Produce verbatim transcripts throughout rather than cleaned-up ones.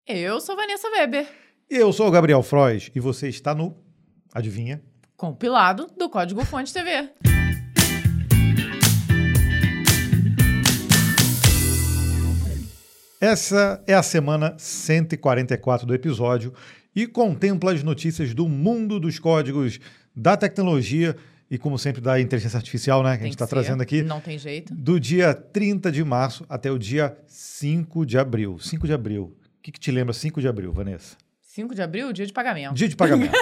Eu sou Vanessa Weber. Eu sou o Gabriel Frois e você está no, adivinha? Compilado do Código Fonte T V. Essa é a semana cento e quarenta e quatro do episódio e contempla as notícias do mundo dos códigos, da tecnologia e, como sempre, da inteligência artificial, né? Que Tem a gente está que ser. trazendo aqui. Não tem jeito. Do dia trinta de março até o dia cinco de abril. cinco de abril. O que, que te lembra cinco de abril, Vanessa? cinco de abril, dia de pagamento. Dia de pagamento.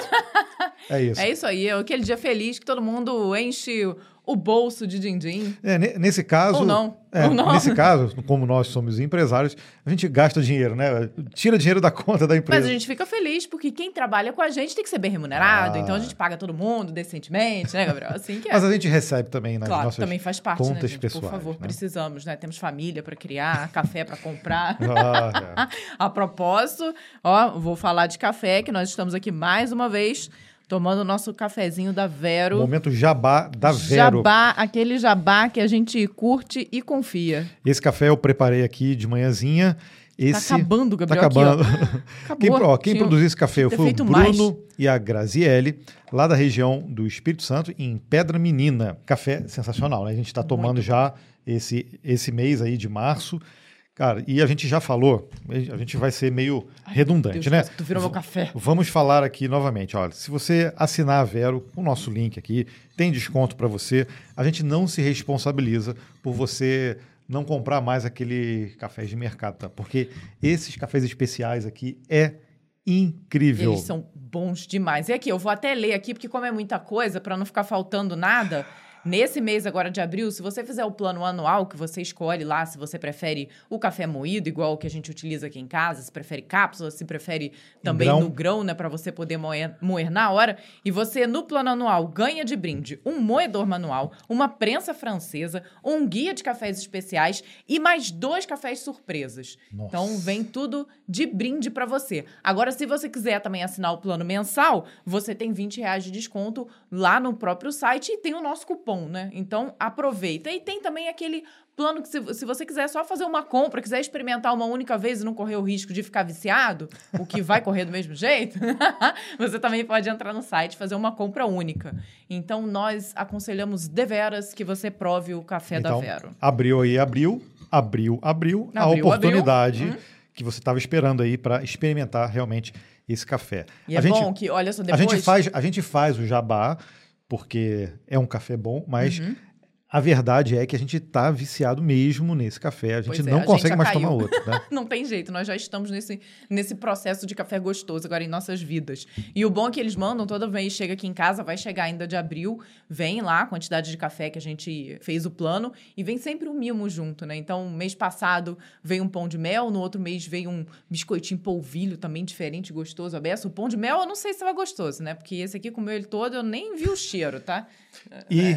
É isso. É isso aí, é aquele dia feliz que todo mundo enche o bolso de din-din. É, nesse caso... Ou não. É, Ou não. Nesse caso, como nós somos empresários, a gente gasta dinheiro, né? Tira dinheiro da conta da empresa. Mas a gente fica feliz porque quem trabalha com a gente tem que ser bem remunerado, Ah. então a gente paga todo mundo decentemente, né, Gabriel? Assim que é. Mas a gente recebe também nas Claro, nossas também faz parte, contas né, gente? pessoais. Por favor, né? precisamos, né? Temos família para criar, café para comprar. Ah, é. A propósito, ó, vou falar de café, que nós estamos aqui mais uma vez tomando o nosso cafezinho da Vero. Momento jabá da Vero. Jabá, aquele jabá que a gente curte e confia. Esse café eu preparei aqui de manhãzinha. Esse... Tá acabando, Tá Gabriel. acabando. Aqui, ó. Acabou. Quem, ó, quem Tinha- produziu esse café tinha que ter foi o feito Bruno mais. e a Graziele, lá da região do Espírito Santo, em Pedra Menina. Café sensacional, né? A gente está tomando Muito já esse, esse mês aí de março. Cara, e a gente já falou, a gente vai ser meio redundante, Deus, né? Tu virou meu café. Vamos falar aqui novamente. Olha, se você assinar a Vero, o nosso link aqui, tem desconto para você. A gente não se responsabiliza por você não comprar mais aquele café de mercado, tá? Porque esses cafés especiais aqui é incrível. Eles são bons demais. E aqui, eu vou até ler aqui, porque como é muita coisa, para não ficar faltando nada, nesse mês agora de abril, se você fizer o plano anual, que você escolhe lá, se você prefere o café moído, igual o que a gente utiliza aqui em casa, se prefere cápsula, se prefere também grão. no grão, né, para você poder moer, moer na hora, e você, no plano anual, ganha de brinde um moedor manual, uma prensa francesa, um guia de cafés especiais e mais dois cafés surpresas. Nossa. Então, vem tudo de brinde para você. Agora, se você quiser também assinar o plano mensal, você tem vinte reais de desconto lá no próprio site e tem o nosso cupom, né? Então, aproveita. E tem também aquele plano que, se, se você quiser só fazer uma compra, quiser experimentar uma única vez e não correr o risco de ficar viciado, o que vai correr do mesmo jeito, você também pode entrar no site e fazer uma compra única. Então, nós aconselhamos deveras que você prove o café Então, da Vero. abriu aí, abriu, abriu, abriu, a Abriu, oportunidade abriu. Hum. que você estava esperando aí para experimentar realmente esse café. E a é gente, bom que, olha só, a depois... gente faz, a gente faz o jabá porque é um café bom, mas Uhum. a verdade é que a gente está viciado mesmo nesse café. A gente Pois é, não a gente consegue já mais caiu. tomar outro, né? Não tem jeito, nós já estamos nesse, nesse processo de café gostoso agora em nossas vidas. E o bom é que eles mandam, toda vez chega aqui em casa, vai chegar ainda de abril, vem lá a quantidade de café que a gente fez o plano e vem sempre um mimo junto, né? Então, mês passado veio um pão de mel, no outro mês veio um biscoitinho polvilho também diferente, gostoso, aberto. O pão de mel eu não sei se estava gostoso, né? Porque esse aqui comeu ele todo, eu nem vi o cheiro, tá? E...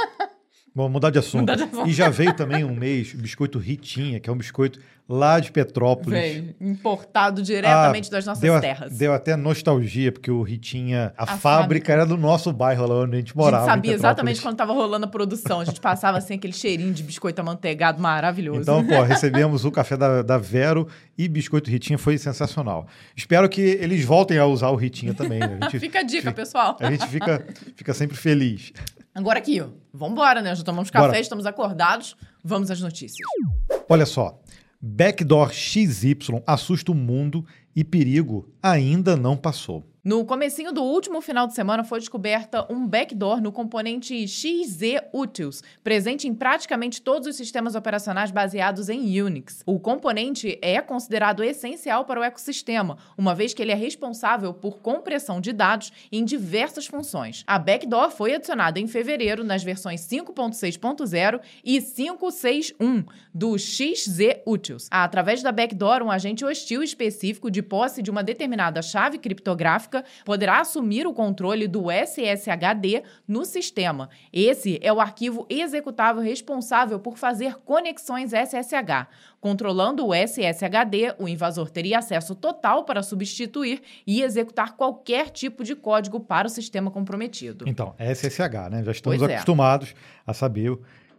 Vamos mudar de assunto. Mudar de assunto. E já veio também um mês o biscoito Ritinha, que é um biscoito lá de Petrópolis. Veio importado diretamente Ah, das nossas deu a- terras. Deu até nostalgia, porque o Ritinha, a, A fábrica, fábrica. era do nosso bairro, lá onde a gente A morava. gente em sabia Petrópolis. exatamente quando estava rolando a produção. A gente passava assim aquele cheirinho de biscoito amanteigado maravilhoso. Então, pô, recebemos o café da, da Vero e biscoito Ritinha, foi sensacional. Espero que eles voltem a usar o Ritinha também. Né? A gente, Fica a dica, pessoal. a gente fica, fica sempre feliz. Agora aqui, ó. Vambora, né? Já tomamos Bora. café, estamos acordados. Vamos às notícias. Olha só, Backdoor X Y assusta o mundo e perigo ainda não passou. No comecinho do último final de semana foi descoberta um backdoor no componente X Z Utils, presente em praticamente todos os sistemas operacionais baseados em Unix. O componente é considerado essencial para o ecossistema, uma vez que ele é responsável por compressão de dados em diversas funções. A backdoor foi adicionada em fevereiro nas versões cinco ponto seis ponto zero e cinco ponto seis ponto um do X Z Utils. Através da backdoor, um agente hostil específico de posse de uma determinada chave criptográfica poderá assumir o controle do S S H D no sistema. Esse é o arquivo executável responsável por fazer conexões S S H. Controlando o S S H D, o invasor teria acesso total para substituir e executar qualquer tipo de código para o sistema comprometido. Então, é S S H, né? Já estamos Pois é. acostumados a saber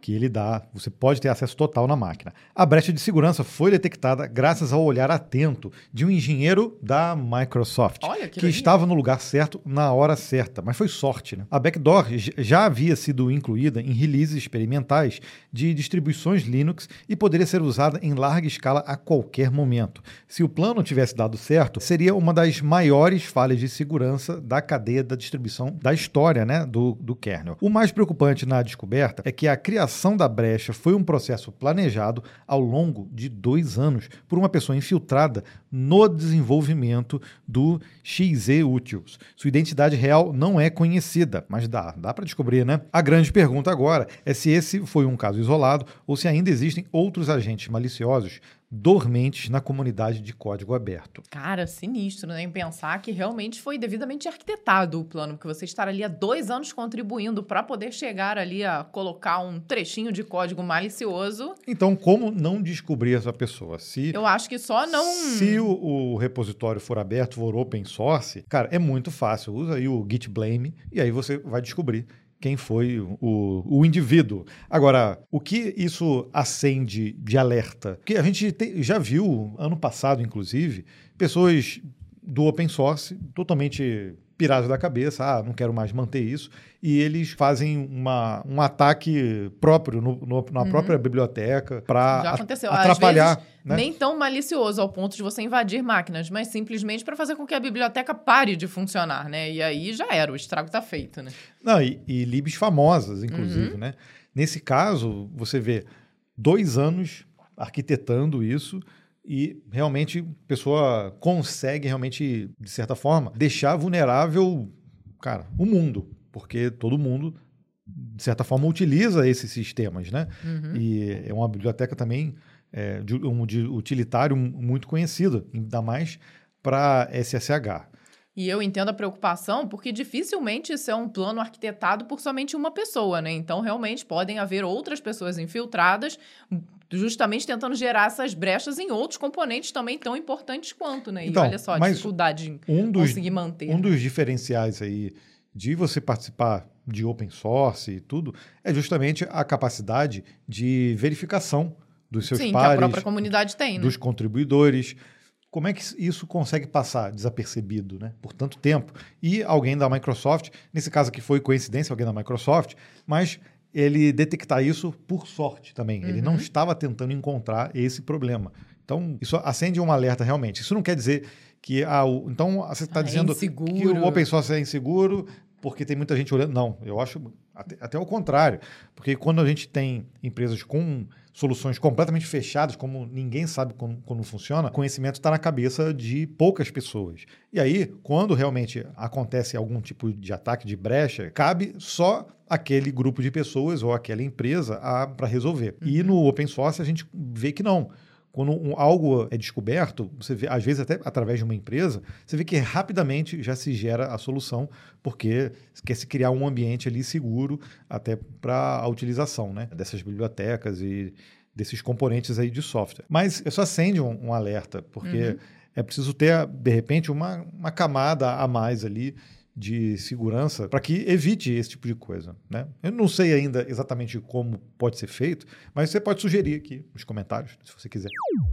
que ele dá, você pode ter acesso total na máquina. A brecha de segurança foi detectada graças ao olhar atento de um engenheiro da Microsoft, Olha, que que estava no lugar certo na hora certa, mas foi sorte, né? A backdoor já havia sido incluída em releases experimentais de distribuições Linux e poderia ser usada em larga escala a qualquer momento. Se o plano tivesse dado certo, seria uma das maiores falhas de segurança da cadeia da distribuição da história, né, do, do kernel. O mais preocupante na descoberta é que a criação da brecha foi um processo planejado ao longo de dois anos por uma pessoa infiltrada no desenvolvimento do X Z Utils. Sua identidade real não é conhecida, mas dá, dá para descobrir, né? A grande pergunta agora é se esse foi um caso isolado ou se ainda existem outros agentes maliciosos dormentes na comunidade de código aberto. Cara, sinistro, né? Em pensar que realmente foi devidamente arquitetado o plano, porque você estar ali há dois anos contribuindo para poder chegar ali a colocar um trechinho de código malicioso. Então, como não descobrir essa pessoa? Se, Eu acho que só não... Se o, o repositório for aberto, for open source, cara, é muito fácil. Usa aí o Git Blame e aí você vai descobrir quem foi o, o indivíduo. Agora, o que isso acende de alerta? Porque a gente te, já viu, ano passado, inclusive, pessoas do open source totalmente piradas da cabeça, ah, não quero mais manter isso, e eles fazem uma, um ataque próprio no, no, na uhum. própria biblioteca para atrapalhar. Às vezes, né? Nem tão malicioso ao ponto de você invadir máquinas, mas simplesmente para fazer com que a biblioteca pare de funcionar, né? E aí já era, o estrago está feito, né? Não, e, e libs famosas, inclusive, uhum. né? Nesse caso, você vê dois anos arquitetando isso, e realmente a pessoa consegue realmente, de certa forma, deixar vulnerável, cara, o mundo. Porque todo mundo, de certa forma, utiliza esses sistemas, né? Uhum. E é uma biblioteca também, é, de, um de utilitário muito conhecida, ainda mais para S S H. E eu entendo a preocupação, porque dificilmente isso é um plano arquitetado por somente uma pessoa, né? Então, realmente, podem haver outras pessoas infiltradas, justamente tentando gerar essas brechas em outros componentes também tão importantes quanto, né? Então, e olha só a dificuldade de um dos, conseguir manter. Um dos diferenciais aí de você participar de open source e tudo é justamente a capacidade de verificação dos seus Sim, pares, que a própria comunidade tem, né? Dos contribuidores. Como é que isso consegue passar desapercebido, né, por tanto tempo? E alguém da Microsoft, nesse caso aqui foi coincidência, alguém da Microsoft, mas ele detectar isso por sorte também. Uhum. Ele não estava tentando encontrar esse problema. Então, isso acende um alerta realmente. Isso não quer dizer que... Ah, o, então, você está ah, dizendo é que o open source é inseguro porque tem muita gente olhando. Não, eu acho até, até o contrário. Porque quando a gente tem empresas com soluções completamente fechadas, como ninguém sabe como, como funciona, o conhecimento está na cabeça de poucas pessoas. E aí, quando realmente acontece algum tipo de ataque, de brecha, cabe só aquele grupo de pessoas ou aquela empresa para resolver. Uhum. E no open source a gente vê que não. Quando um, algo é descoberto, você vê, às vezes até através de uma empresa, você vê que rapidamente já se gera a solução, porque quer se criar um ambiente ali seguro até para a utilização, né, dessas bibliotecas e desses componentes aí de software. Mas isso acende um, um alerta, porque uhum. é preciso ter, de repente, uma, uma camada a mais ali de segurança para que evite esse tipo de coisa, né? Eu não sei ainda exatamente como pode ser feito, mas você pode sugerir aqui nos comentários, se você quiser.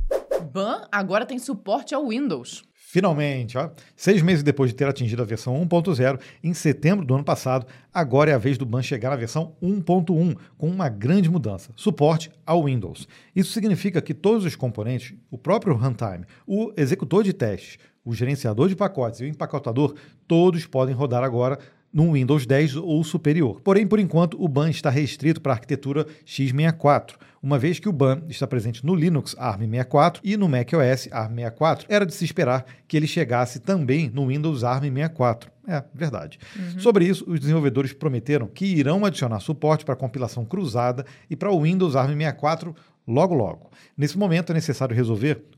Ban agora tem suporte ao Windows. Finalmente, ó. Seis meses depois de ter atingido a versão um ponto zero, em setembro do ano passado, agora é a vez do Ban chegar na versão um ponto um, com uma grande mudança, suporte ao Windows. Isso significa que todos os componentes, o próprio runtime, o executor de testes, o gerenciador de pacotes e o empacotador, todos podem rodar agora no Windows dez ou superior. Porém, por enquanto, o Ban está restrito para a arquitetura x sessenta e quatro, uma vez que o Ban está presente no Linux ARM sessenta e quatro e no macOS ARM sessenta e quatro. Era de se esperar que ele chegasse também no Windows ARM sessenta e quatro. É, verdade. Uhum. Sobre isso, os desenvolvedores prometeram que irão adicionar suporte para compilação cruzada e para o Windows ARM sessenta e quatro logo logo. Nesse momento é necessário resolver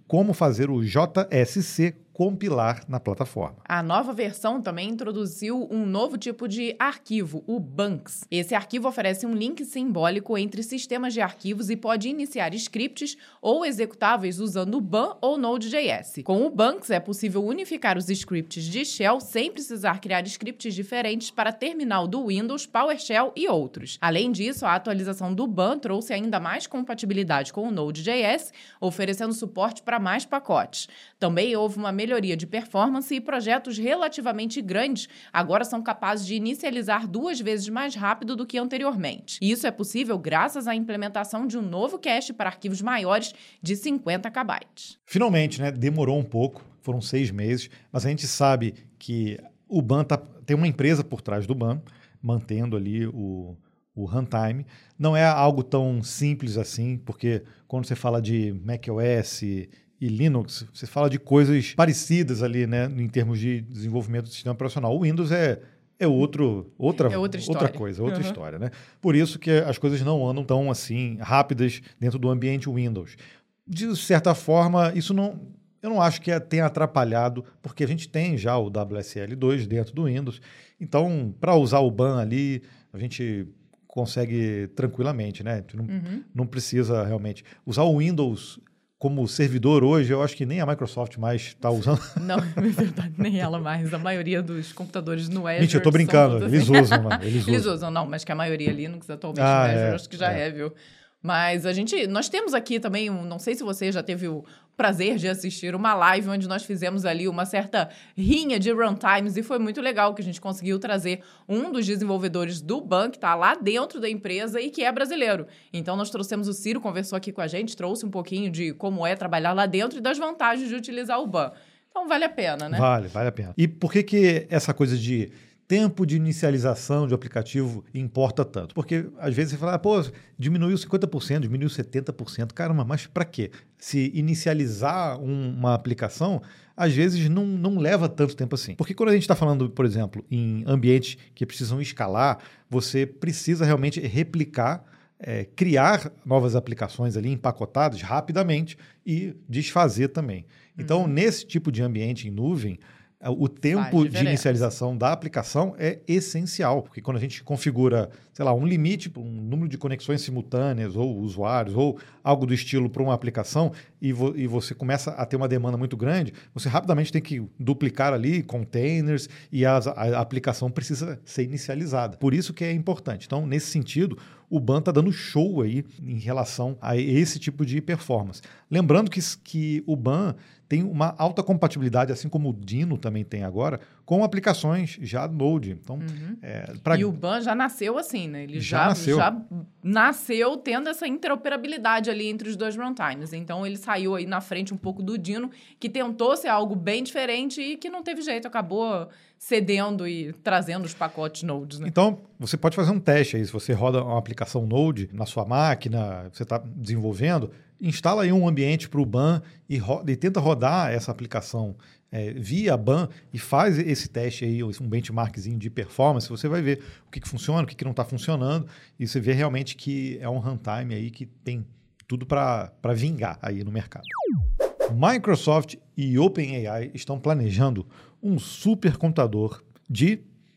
como fazer o J S C compilar na plataforma. A nova versão também introduziu um novo tipo de arquivo, o Bunks. Esse arquivo oferece um link simbólico entre sistemas de arquivos e pode iniciar scripts ou executáveis usando o B A N ou Node.js. Com o Bunks, é possível unificar os scripts de Shell sem precisar criar scripts diferentes para terminal do Windows, PowerShell e outros. Além disso, a atualização do B A N trouxe ainda mais compatibilidade com o Node.js, oferecendo suporte para mais pacotes. Também houve uma melhoria de performance e projetos relativamente grandes agora são capazes de inicializar duas vezes mais rápido do que anteriormente. Isso é possível graças à implementação de um novo cache para arquivos maiores de cinquenta kilobytes. Finalmente, né? Demorou um pouco, foram seis meses, mas a gente sabe que o B A N tá, tem uma empresa por trás do B A N, mantendo ali o, o runtime. Não é algo tão simples assim, porque quando você fala de macOS e Linux, você fala de coisas parecidas ali, né, em termos de desenvolvimento do sistema operacional. O Windows é, é, outro, outra, é outra, outra coisa, outra uhum. história, né? Por isso que as coisas não andam tão assim rápidas dentro do ambiente Windows. De certa forma, isso não, eu não acho que tenha atrapalhado, porque a gente tem já o W S L dois dentro do Windows. Então, para usar o B A N ali, a gente consegue tranquilamente, né? A gente não, uhum. não precisa realmente usar o Windows como servidor hoje, eu acho que nem a Microsoft mais está usando. Não, é verdade, nem ela mais. A maioria dos computadores no Azure... Mentira, eu tô brincando. Eles assim. usam, mano. Eles, Eles usam. usam, não, mas que a maioria Linux atualmente ah, no Azure, é, acho que já é, é viu? Mas a gente, nós temos aqui também, um, não sei se você já teve o prazer de assistir uma live onde nós fizemos ali uma certa rinha de runtimes e foi muito legal que a gente conseguiu trazer um dos desenvolvedores do B A N que está lá dentro da empresa e que é brasileiro. Então nós trouxemos o Ciro, conversou aqui com a gente, trouxe um pouquinho de como é trabalhar lá dentro e das vantagens de utilizar o B A N. Então vale a pena, né? Vale, vale a pena. E por que que essa coisa de tempo de inicialização de aplicativo importa tanto? Porque às vezes você fala, ah, pô, diminuiu cinquenta por cento, diminuiu setenta por cento. Caramba, mas para quê? Se inicializar um, uma aplicação, às vezes não, não leva tanto tempo assim. Porque quando a gente está falando, por exemplo, em ambientes que precisam escalar, você precisa realmente replicar, é, criar novas aplicações ali empacotadas rapidamente e desfazer também. Então, uhum. nesse tipo de ambiente em nuvem, o tempo de inicialização da aplicação é essencial, porque quando a gente configura, sei lá, um limite, um número de conexões simultâneas ou usuários ou algo do estilo para uma aplicação e, vo- e você começa a ter uma demanda muito grande, você rapidamente tem que duplicar ali containers e as, a, a aplicação precisa ser inicializada. Por isso que é importante. Então, nesse sentido, o B A N está dando show aí em relação a esse tipo de performance. Lembrando que, que o B A N tem uma alta compatibilidade, assim como o Dino também tem agora, com aplicações já Node. Então, uhum. é, pra... E o B A N já nasceu assim, né? Ele já, já, nasceu. já nasceu tendo essa interoperabilidade ali entre os dois runtimes. Então, ele saiu aí na frente um pouco do Dino, que tentou ser algo bem diferente e que não teve jeito, acabou cedendo e trazendo os pacotes Nodes, né? Então, você pode fazer um teste aí. Se você roda uma aplicação Node na sua máquina, você está desenvolvendo, instala aí um ambiente para o B A N e, ro- e tenta rodar essa aplicação é, via B A N e faz esse teste aí, um benchmarkzinho de performance, você vai ver o que, que funciona, o que, que não está funcionando, e você vê realmente que é um runtime aí que tem tudo para vingar aí no mercado. Microsoft e OpenAI estão planejando um supercomputador de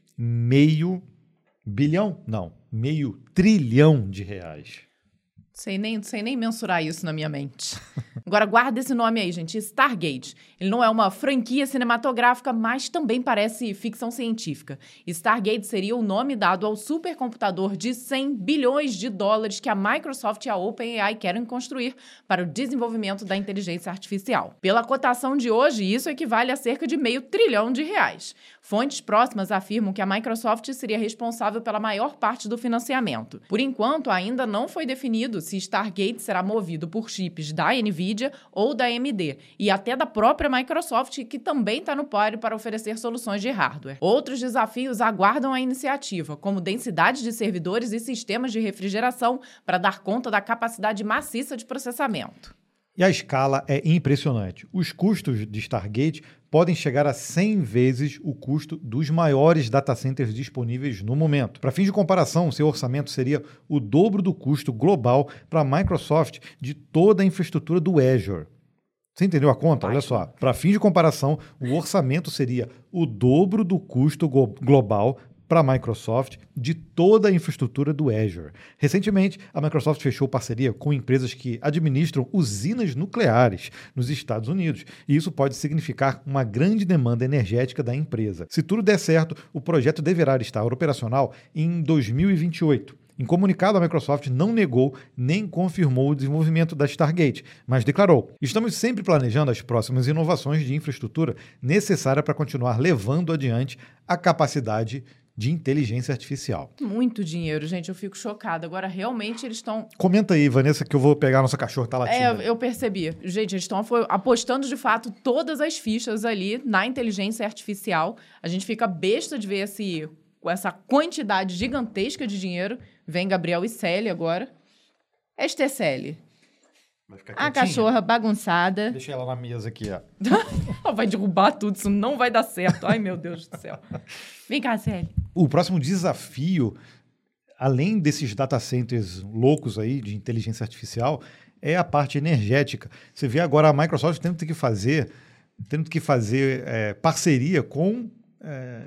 meio bilhão? Não, meio trilhão de reais. Sei nem, sei nem mensurar isso na minha mente. Agora, guarda esse nome aí, gente. Stargate. Ele não é uma franquia cinematográfica, mas também parece ficção científica. Stargate seria o nome dado ao supercomputador de cem bilhões de dólares que a Microsoft e a OpenAI querem construir para o desenvolvimento da inteligência artificial. Pela cotação de hoje, isso equivale a cerca de meio trilhão de reais. Fontes próximas afirmam que a Microsoft seria responsável pela maior parte do financiamento. Por enquanto, ainda não foi definido se Stargate será movido por chips da NVIDIA ou da A M D, e até da própria Microsoft, que também está no páreo para oferecer soluções de hardware. Outros desafios aguardam a iniciativa, como densidade de servidores e sistemas de refrigeração para dar conta da capacidade maciça de processamento. E a escala é impressionante. Os custos de Stargate podem chegar a cem vezes o custo dos maiores data centers disponíveis no momento. Para fins de comparação, seu orçamento seria o dobro do custo global para a Microsoft de toda a infraestrutura do Azure. Você entendeu a conta? Olha só, para fins de comparação, o orçamento seria o dobro do custo go- global para a Microsoft de toda a infraestrutura do Azure. Recentemente, a Microsoft fechou parceria com empresas que administram usinas nucleares nos Estados Unidos, e isso pode significar uma grande demanda energética da empresa. Se tudo der certo, o projeto deverá estar operacional em dois mil e vinte e oito. Em comunicado, a Microsoft não negou nem confirmou o desenvolvimento da Stargate, mas declarou: estamos sempre planejando as próximas inovações de infraestrutura necessária para continuar levando adiante a capacidade de inteligência artificial. Muito dinheiro, gente. Eu fico chocada. Agora, realmente, eles estão... Comenta aí, Vanessa, que eu vou pegar a nossa cachorra, tá latindo. É, eu percebi. Gente, eles estão apostando, de fato, todas as fichas ali na inteligência artificial. A gente fica besta de ver esse... essa quantidade gigantesca de dinheiro. Vem Gabriel e Célia agora. Esta é Célia. Vai ficar A quietinha. cachorra bagunçada. Deixa ela na mesa aqui, ó. Ela vai derrubar tudo, isso não vai dar certo. Ai, meu Deus do céu. Vem cá, Célia. O próximo desafio, além desses data centers loucos aí de inteligência artificial, é a parte energética. Você vê agora a Microsoft tendo que fazer, tendo que fazer é, parceria com... É,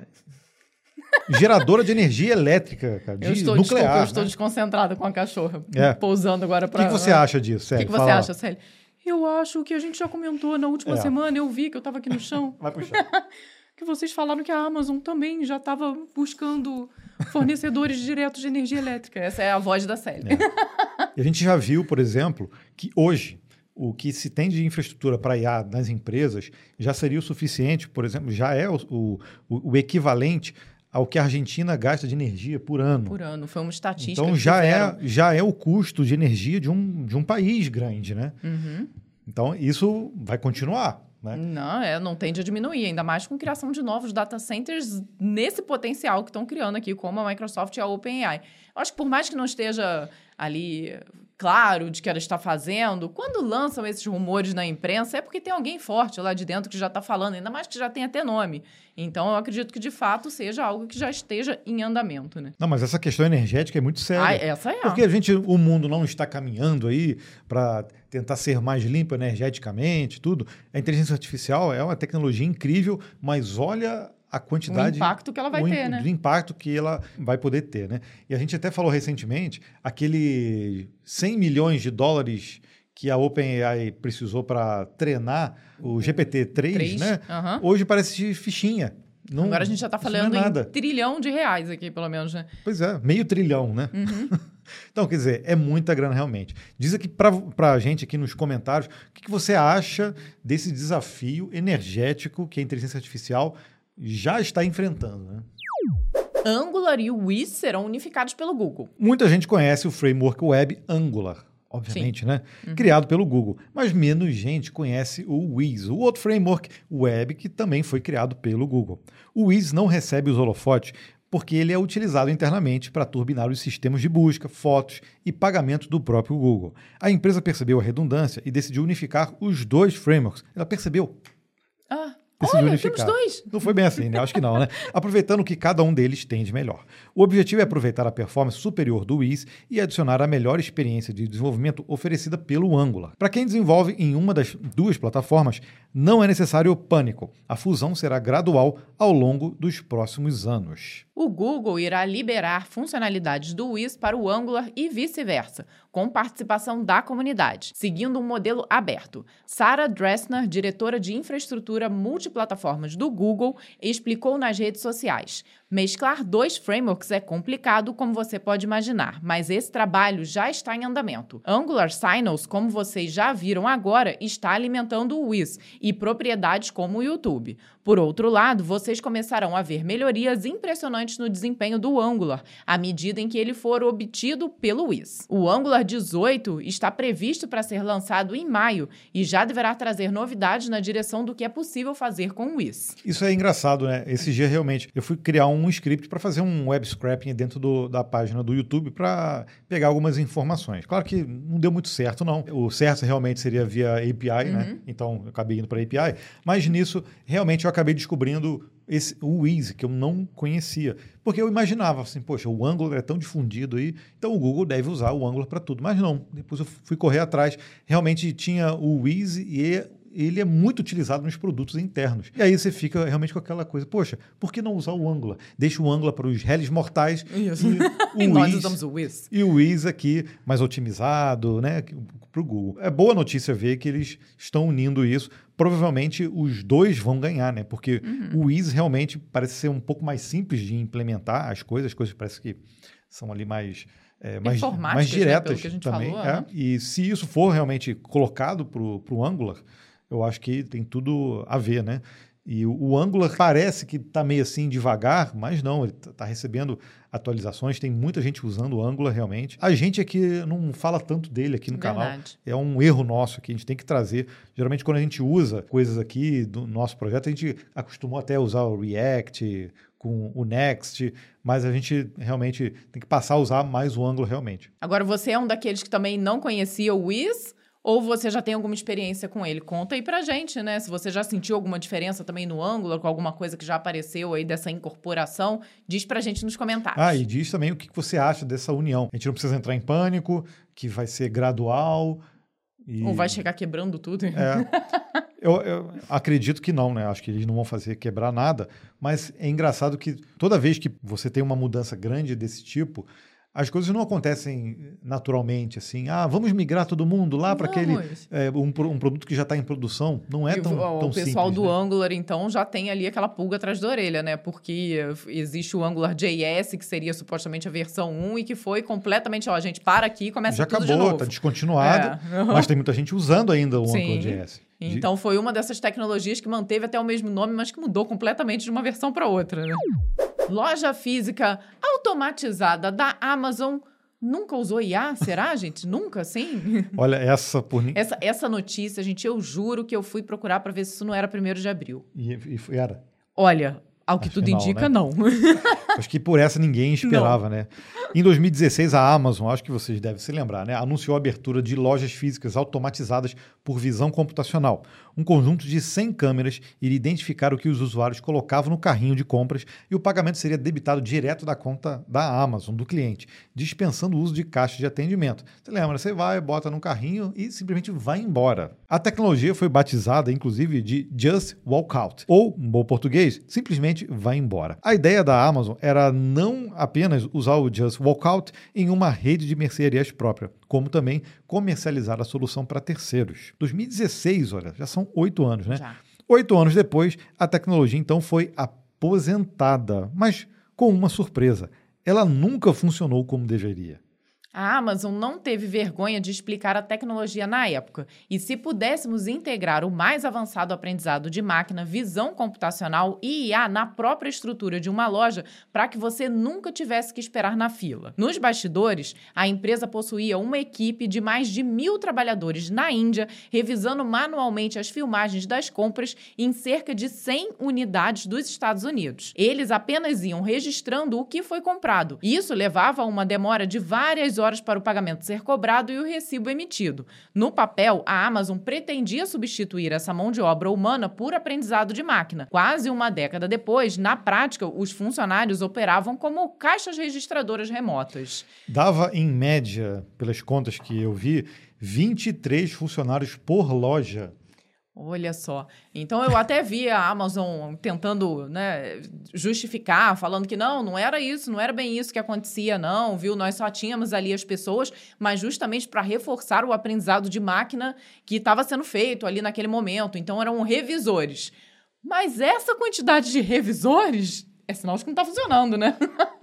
geradora de energia elétrica, cara, de eu estou, nuclear. Desculpa, eu estou né? desconcentrada com a cachorra. É. Pousando agora O para... que, que você acha disso, O Célia? que, que você Fala lá. acha, Célia? Eu acho que a gente já comentou na última É. semana, eu vi que eu estava aqui no chão, Vai puxar. que vocês falaram que a Amazon também já estava buscando fornecedores diretos de energia elétrica. Essa é a voz da Célia. É. E a gente já viu, por exemplo, que hoje o que se tem de infraestrutura para I A nas empresas já seria o suficiente, por exemplo, já é o, o, o equivalente ao que a Argentina gasta de energia por ano. Por ano, foi uma estatística. Então que já fizeram. é, já é o custo de energia de um, de um país grande, né? Uhum. Então isso vai continuar, né? Não, é, não tende a diminuir, ainda mais com criação de novos data centers nesse potencial que estão criando aqui, como a Microsoft e a OpenAI. Eu acho que por mais que não esteja ali claro de que ela está fazendo, quando lançam esses rumores na imprensa, é porque tem alguém forte lá de dentro que já está falando, ainda mais que já tem até nome. Então, eu acredito que, de fato, seja algo que já esteja em andamento, né? Não, mas essa questão energética é muito séria. Ah, essa é. Porque a gente, o mundo não está caminhando aí para tentar ser mais limpo energeticamente, tudo. A inteligência artificial é uma tecnologia incrível, mas olha a quantidade... O impacto que ela vai o, ter, né? Do impacto que ela vai poder ter, né? E a gente até falou recentemente, aquele cem milhões de dólares que a OpenAI precisou para treinar o G P T três, Três, né? aham. Hoje parece fichinha. Não, Agora a gente já está isso não é falando nada. em trilhão de reais aqui, pelo menos, né? Pois é, meio trilhão, né? Uhum. Então, quer dizer, é muita grana realmente. Diz aqui para a gente aqui nos comentários o que, que você acha desse desafio energético que a inteligência artificial já está enfrentando, né? Angular e o Wiz serão unificados pelo Google. Muita gente conhece o framework web Angular, obviamente, né? Uhum. Criado pelo Google, mas menos gente conhece o Wiz, o outro framework web que também foi criado pelo Google. O Wiz não recebe os holofotes porque ele é utilizado internamente para turbinar os sistemas de busca, fotos e pagamento do próprio Google. A empresa percebeu a redundância e decidiu unificar os dois frameworks. Ela percebeu. Ah, Decidiu olha, unificar. temos dois. Não foi bem assim, né? Acho que não, né? Aproveitando o que cada um deles tem de melhor. O objetivo é aproveitar a performance superior do Wiz e adicionar a melhor experiência de desenvolvimento oferecida pelo Angular. Para quem desenvolve em uma das duas plataformas, não é necessário pânico. A fusão será gradual ao longo dos próximos anos. O Google irá liberar funcionalidades do Wiz para o Angular e vice-versa, com participação da comunidade, seguindo um modelo aberto. Sarah Dressner, diretora de infraestrutura multiplataformas do Google, explicou nas redes sociais: mesclar dois frameworks é complicado, como você pode imaginar, mas esse trabalho já está em andamento. Angular Signals, como vocês já viram agora, está alimentando o Wiz e propriedades como o YouTube. Por outro lado, vocês começarão a ver melhorias impressionantes no desempenho do Angular, à medida em que ele for obtido pelo Wiz. O Angular dezoito está previsto para ser lançado em maio e já deverá trazer novidades na direção do que é possível fazer com o Wiz. Isso é engraçado, né? Esse dia, realmente, eu fui criar um script para fazer um web scraping dentro do, da página do YouTube para pegar algumas informações. Claro que não deu muito certo, não. O certo realmente seria via A P I, Uhum. né? Então, eu acabei indo para A P I. Mas nisso, realmente, eu acabei descobrindo esse, o Wiz, que eu não conhecia. Porque eu imaginava assim, poxa, o Angular é tão difundido aí, então o Google deve usar o Angular para tudo. Mas não, depois eu fui correr atrás. Realmente tinha o Wiz e ele é muito utilizado nos produtos internos. E aí você fica realmente com aquela coisa, poxa, por que não usar o Angular? Deixa o Angular para os réis mortais Isso. e, e o nós Wiz, usamos o Wiz. E o Wiz aqui, mais otimizado, né, para o Google. É boa notícia ver que eles estão unindo isso. Provavelmente os dois vão ganhar, né? Porque uhum. o Wiz realmente parece ser um pouco mais simples de implementar as coisas, as coisas parece que são ali mais... É, mais, mais diretas, né, que a gente também. Falou, é. E se isso for realmente colocado para o Angular, eu acho que tem tudo a ver, né? E o, o Angular parece que está meio assim devagar, mas não, ele está recebendo atualizações, tem muita gente usando o Angular realmente. A gente aqui não fala tanto dele aqui no Verdade. canal, é um erro nosso aqui, a gente tem que trazer. Geralmente quando a gente usa coisas aqui do nosso projeto, a gente acostumou até a usar o React, com o Next, mas a gente realmente tem que passar a usar mais o Angular realmente. Agora, você é um daqueles que também não conhecia o Wiz, ou você já tem alguma experiência com ele? Conta aí pra gente, né? Se você já sentiu alguma diferença também no Angular, com alguma coisa que já apareceu aí dessa incorporação, diz pra gente nos comentários. Ah, e diz também o que você acha dessa união. A gente não precisa entrar em pânico, que vai ser gradual. E... Ou vai chegar quebrando tudo. É. Eu, eu acredito que não, né? Acho que eles não vão fazer quebrar nada, mas é engraçado que toda vez que você tem uma mudança grande desse tipo, as coisas não acontecem naturalmente, assim, ah, vamos migrar todo mundo lá para aquele é, um, um produto que já está em produção. Não é tão, o, tão o pessoal simples, do né? Angular, então, já tem ali aquela pulga atrás da orelha, né? Porque existe o Angular J S, que seria supostamente a versão um, e que foi completamente, ó, a gente para aqui e começa já tudo acabou, de novo. Está descontinuado, é. Mas tem muita gente usando ainda o Sim. Angular J S. Então, foi uma dessas tecnologias que manteve até o mesmo nome, mas que mudou completamente de uma versão para outra, né? Loja física automatizada da Amazon nunca usou I A? Será, gente? Nunca, sim? Olha, essa por... essa, essa notícia, gente, eu juro que eu fui procurar para ver se isso não era primeiro de abril. E, e era? Olha... Ao que tudo Afinal, indica, né? não. Acho que por essa ninguém esperava, não. né? Em dois mil e dezesseis, a Amazon, acho que vocês devem se lembrar, né? Anunciou a abertura de lojas físicas automatizadas por visão computacional. Um conjunto de cem câmeras iria identificar o que os usuários colocavam no carrinho de compras e o pagamento seria debitado direto da conta da Amazon, do cliente, dispensando o uso de caixa de atendimento. Você lembra? Você vai, bota no carrinho e simplesmente vai embora. A tecnologia foi batizada, inclusive, de Just Walk Out, ou, em bom português, simplesmente vai embora. A ideia da Amazon era não apenas usar o Just Walk Out em uma rede de mercearias própria, como também comercializar a solução para terceiros. dois mil e dezesseis, olha, já são oito anos, né? Já. Oito anos depois, a tecnologia então foi aposentada, mas com uma surpresa. Ela nunca funcionou como deveria. A Amazon não teve vergonha de explicar a tecnologia na época. E se pudéssemos integrar o mais avançado aprendizado de máquina, visão computacional e I A na própria estrutura de uma loja para que você nunca tivesse que esperar na fila. Nos bastidores, a empresa possuía uma equipe de mais de mil trabalhadores na Índia, revisando manualmente as filmagens das compras em cerca de cem unidades dos Estados Unidos. Eles apenas iam registrando o que foi comprado. Isso levava a uma demora de várias horas para o pagamento ser cobrado e o recibo emitido. No papel, a Amazon pretendia substituir essa mão de obra humana por aprendizado de máquina. Quase uma década depois, na prática, os funcionários operavam como caixas registradoras remotas. Dava, em média, pelas contas que eu vi, vinte e três funcionários por loja. Olha só. Então, eu até vi a Amazon tentando, né, justificar, falando que não, não era isso, não era bem isso que acontecia, não, viu? Nós só tínhamos ali as pessoas, mas justamente para reforçar o aprendizado de máquina que estava sendo feito ali naquele momento. Então, eram revisores. Mas essa quantidade de revisores é sinal de que não está funcionando, né?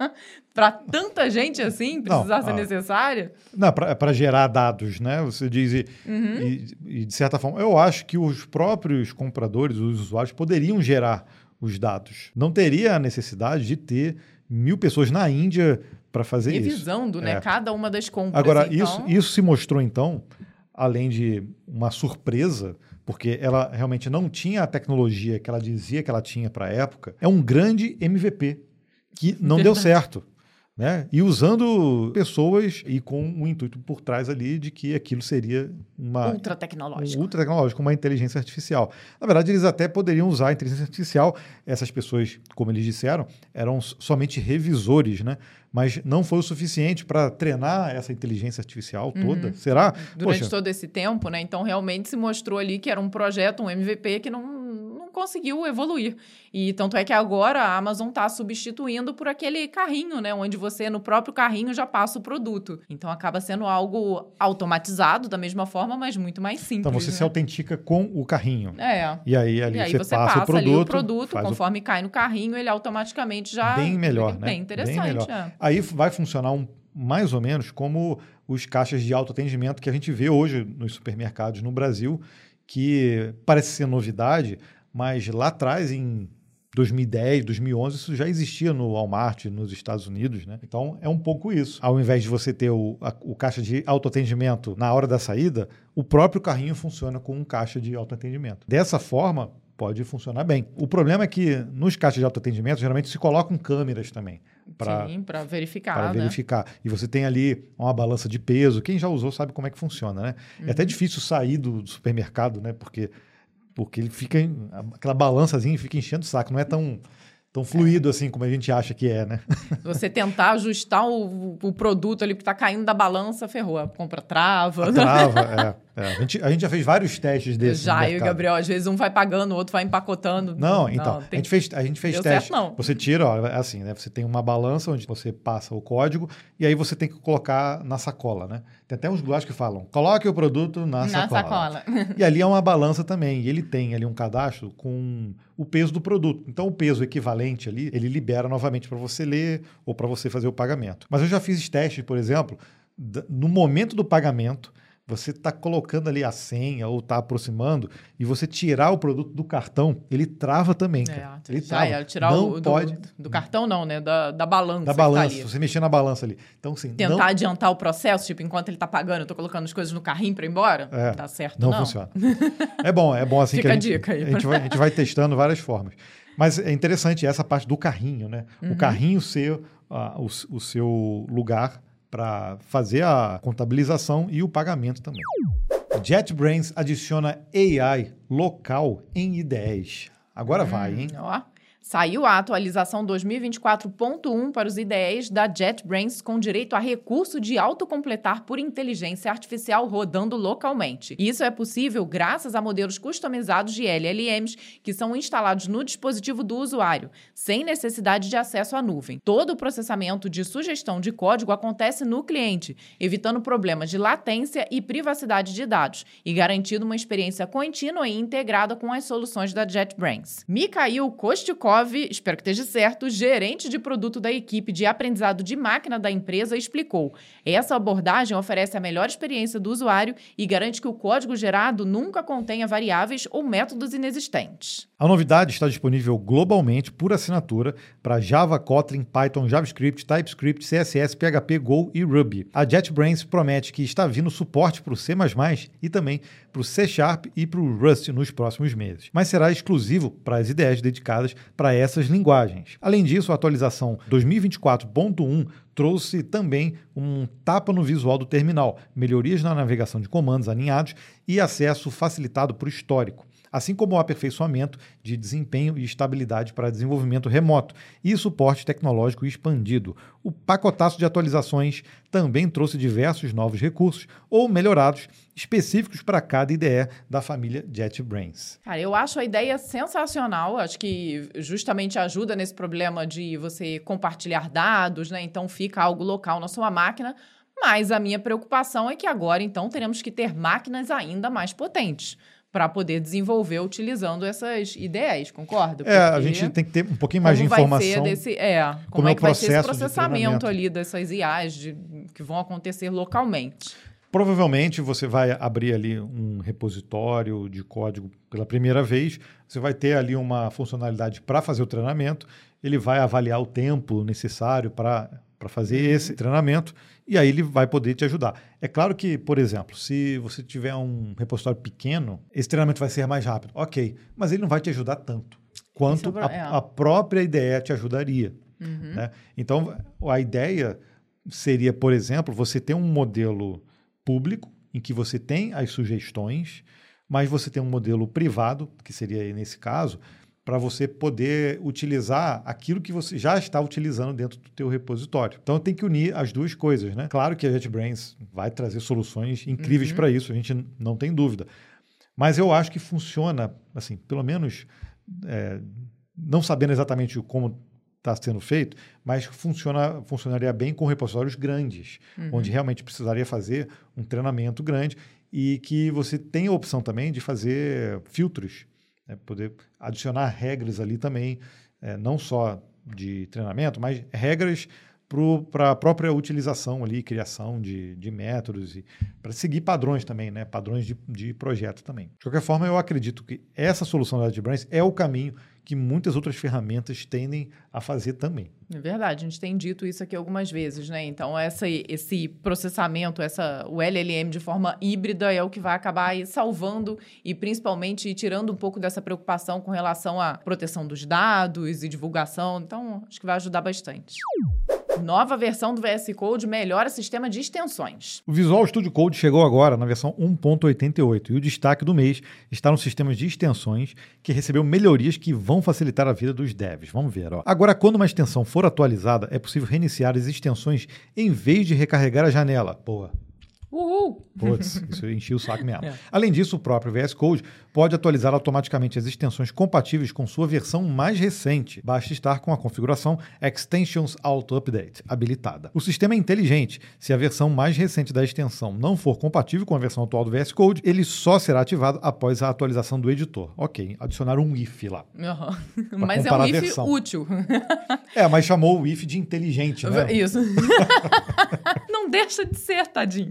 Para tanta gente assim, precisar não, ser ah, necessária. Não, para gerar dados, né? Você diz, e, uhum. e, e de certa forma, eu acho que os próprios compradores, os usuários, poderiam gerar os dados. Não teria a necessidade de ter mil pessoas na Índia para fazer Revisando, isso. Revisando, né? É. Cada uma das compras. Agora, então... isso, isso se mostrou, então, além de uma surpresa, porque ela realmente não tinha a tecnologia que ela dizia que ela tinha para a época, é um grande M V P que não Verdade. deu certo. né? E usando pessoas e com um intuito por trás ali de que aquilo seria uma... Ultra tecnológico. Um ultra tecnológico, uma inteligência artificial. Na verdade, eles até poderiam usar a inteligência artificial. Essas pessoas, como eles disseram, eram somente revisores, né? Mas não foi o suficiente para treinar essa inteligência artificial toda. Uhum. Será? Durante Poxa, todo esse tempo, né? Então, realmente se mostrou ali que era um projeto, um M V P que não... não conseguiu evoluir. E tanto é que agora a Amazon está substituindo por aquele carrinho, né? Onde você, no próprio carrinho, já passa o produto. Então, acaba sendo algo automatizado da mesma forma, mas muito mais simples. Então, você né? se autentica com o carrinho. É. E aí, ali e aí você, você passa, passa o produto. Ali o produto, conforme o... cai no carrinho, ele automaticamente já... Bem melhor, bem, né? Bem interessante, bem melhor. É. Aí vai funcionar um, mais ou menos como os caixas de autoatendimento que a gente vê hoje nos supermercados no Brasil, que parece ser novidade, mas lá atrás, em dois mil e dez, dois mil e onze, isso já existia no Walmart, nos Estados Unidos, né? Então, é um pouco isso. Ao invés de você ter o, a, o caixa de autoatendimento na hora da saída, o próprio carrinho funciona com um caixa de autoatendimento. Dessa forma, pode funcionar bem. O problema é que nos caixas de autoatendimento, geralmente se colocam câmeras também. Pra, Sim, para verificar, Para né? verificar. E você tem ali uma balança de peso. Quem já usou sabe como é que funciona, né? Uhum. É até difícil sair do, do supermercado, né? Porque... Porque ele fica, aquela balançazinha fica enchendo o saco, não é tão, tão fluido assim como a gente acha que é, né? Você tentar ajustar o, o produto ali que está caindo da balança, ferrou. A compra trava. A trava, é. É, a, gente, a gente já fez vários testes desses. Já, eu e o Gabriel, às vezes um vai pagando, o outro vai empacotando. Não, então, não, tem... a gente fez, a gente fez Deu teste. Certo, não. Você tira, ó, é assim, né? Você tem uma balança onde você passa o código e aí você tem que colocar na sacola, né? Tem até uns glossos que falam, coloque o produto na, na sacola. sacola. E ali é uma balança também. E ele tem ali um cadastro com o peso do produto. Então, o peso equivalente ali, ele libera novamente para você ler ou para você fazer o pagamento. Mas eu já fiz testes, por exemplo, no momento do pagamento, você está colocando ali a senha ou está aproximando e você tirar o produto do cartão, ele trava também, cara. É, ele já trava. é, tirar não o pode... do, do cartão não, né? Da, da balança. Da balança, tá ali. você mexer na balança ali. Então, assim, Tentar não... adiantar o processo, tipo, enquanto ele está pagando, eu estou colocando as coisas no carrinho para ir embora, é, dá certo não. não. Não funciona. É bom, é bom assim Fica que a gente, a dica aí. A gente, vai, a gente vai testando várias formas. Mas é interessante essa parte do carrinho, né? Uhum. O carrinho ser uh, o, o seu lugar para fazer a contabilização e o pagamento também. JetBrains adiciona A I local em I D Es. Agora hum, vai, hein? Ó. Saiu a atualização dois mil e vinte e quatro ponto um para os I D Es da JetBrains com direito a recurso de autocompletar por inteligência artificial rodando localmente. Isso é possível graças a modelos customizados de L L Ms que são instalados no dispositivo do usuário, sem necessidade de acesso à nuvem. Todo o processamento de sugestão de código acontece no cliente, evitando problemas de latência e privacidade de dados e garantindo uma experiência contínua e integrada com as soluções da JetBrains. Mikhail Kostukov, espero que esteja certo, gerente de produto da equipe de aprendizado de máquina da empresa, explicou: essa abordagem oferece a melhor experiência do usuário e garante que o código gerado nunca contenha variáveis ou métodos inexistentes. A novidade está disponível globalmente por assinatura para Java, Kotlin, Python, JavaScript, TypeScript, C S S, P H P, Go e Ruby. A JetBrains promete que está vindo suporte para o C mais mais e também para o C Sharp e para o Rust nos próximos meses, mas será exclusivo para as I D Es dedicadas para essas linguagens. Além disso, a atualização dois mil e vinte e quatro ponto um trouxe também um tapa no visual do terminal, melhorias na navegação de comandos alinhados e acesso facilitado por histórico, assim como o aperfeiçoamento de desempenho e estabilidade para desenvolvimento remoto e suporte tecnológico expandido. O pacotaço de atualizações também trouxe diversos novos recursos ou melhorados específicos para cada I D E da família JetBrains. Cara, eu acho a ideia sensacional, acho que justamente ajuda nesse problema de você compartilhar dados, né? Então fica algo local na sua máquina, mas a minha preocupação é que agora, então, teremos que ter máquinas ainda mais potentes para poder desenvolver utilizando essas I D Es, concorda? Porque é, a gente tem que ter um pouquinho mais de informação. Vai ser desse, é, como, como é é que o vai ser esse processo processamento ali dessas I As de, que vão acontecer localmente? Provavelmente você vai abrir ali um repositório de código pela primeira vez, você vai ter ali uma funcionalidade para fazer o treinamento, ele vai avaliar o tempo necessário para para fazer esse treinamento, e aí ele vai poder te ajudar. É claro que, por exemplo, se você tiver um repositório pequeno, esse treinamento vai ser mais rápido. Ok, mas ele não vai te ajudar tanto quanto é a, a própria I D E te ajudaria. Uhum. Né? Então, a ideia seria, por exemplo, você ter um modelo público em que você tem as sugestões, mas você tem um modelo privado, que seria nesse caso, para você poder utilizar aquilo que você já está utilizando dentro do teu repositório. Então, tem que unir as duas coisas, né? Claro que a JetBrains vai trazer soluções incríveis uhum. para isso, a gente não tem dúvida. Mas eu acho que funciona, assim, pelo menos, é, não sabendo exatamente como está sendo feito, mas funciona, funcionaria bem com repositórios grandes, uhum. onde realmente precisaria fazer um treinamento grande e que você tem a opção também de fazer filtros, né, poder adicionar regras ali também, é, não só de treinamento, mas regras para a própria utilização ali, criação de, de métodos e para seguir padrões também, né, padrões de, de projeto também. De qualquer forma, eu acredito que essa solução da JetBrains é o caminho que muitas outras ferramentas tendem a fazer também. É verdade, a gente tem dito isso aqui algumas vezes, né? Então, essa, esse processamento, essa, o L L M de forma híbrida é o que vai acabar aí salvando e principalmente tirando um pouco dessa preocupação com relação à proteção dos dados e divulgação. Então, acho que vai ajudar bastante. Nova versão do V S Code melhora sistema de extensões. O Visual Studio Code chegou agora na versão um ponto oitenta e oito e o destaque do mês está nos sistemas de extensões que recebeu melhorias que vão facilitar a vida dos devs. Vamos ver, ó. Agora, quando uma extensão for atualizada, é possível reiniciar as extensões em vez de recarregar a janela. Boa. Uhul! Putz, isso enchia o saco mesmo. É. Além disso, o próprio V S Code pode atualizar automaticamente as extensões compatíveis com sua versão mais recente. Basta estar com a configuração Extensions Auto Update habilitada. O sistema é inteligente. Se a versão mais recente da extensão não for compatível com a versão atual do V S Code, ele só será ativado após a atualização do editor. Ok, adicionar um if lá. Uhum. Mas é um if útil. É, mas chamou o if de inteligente, né? Isso. Não deixa de ser, tadinho.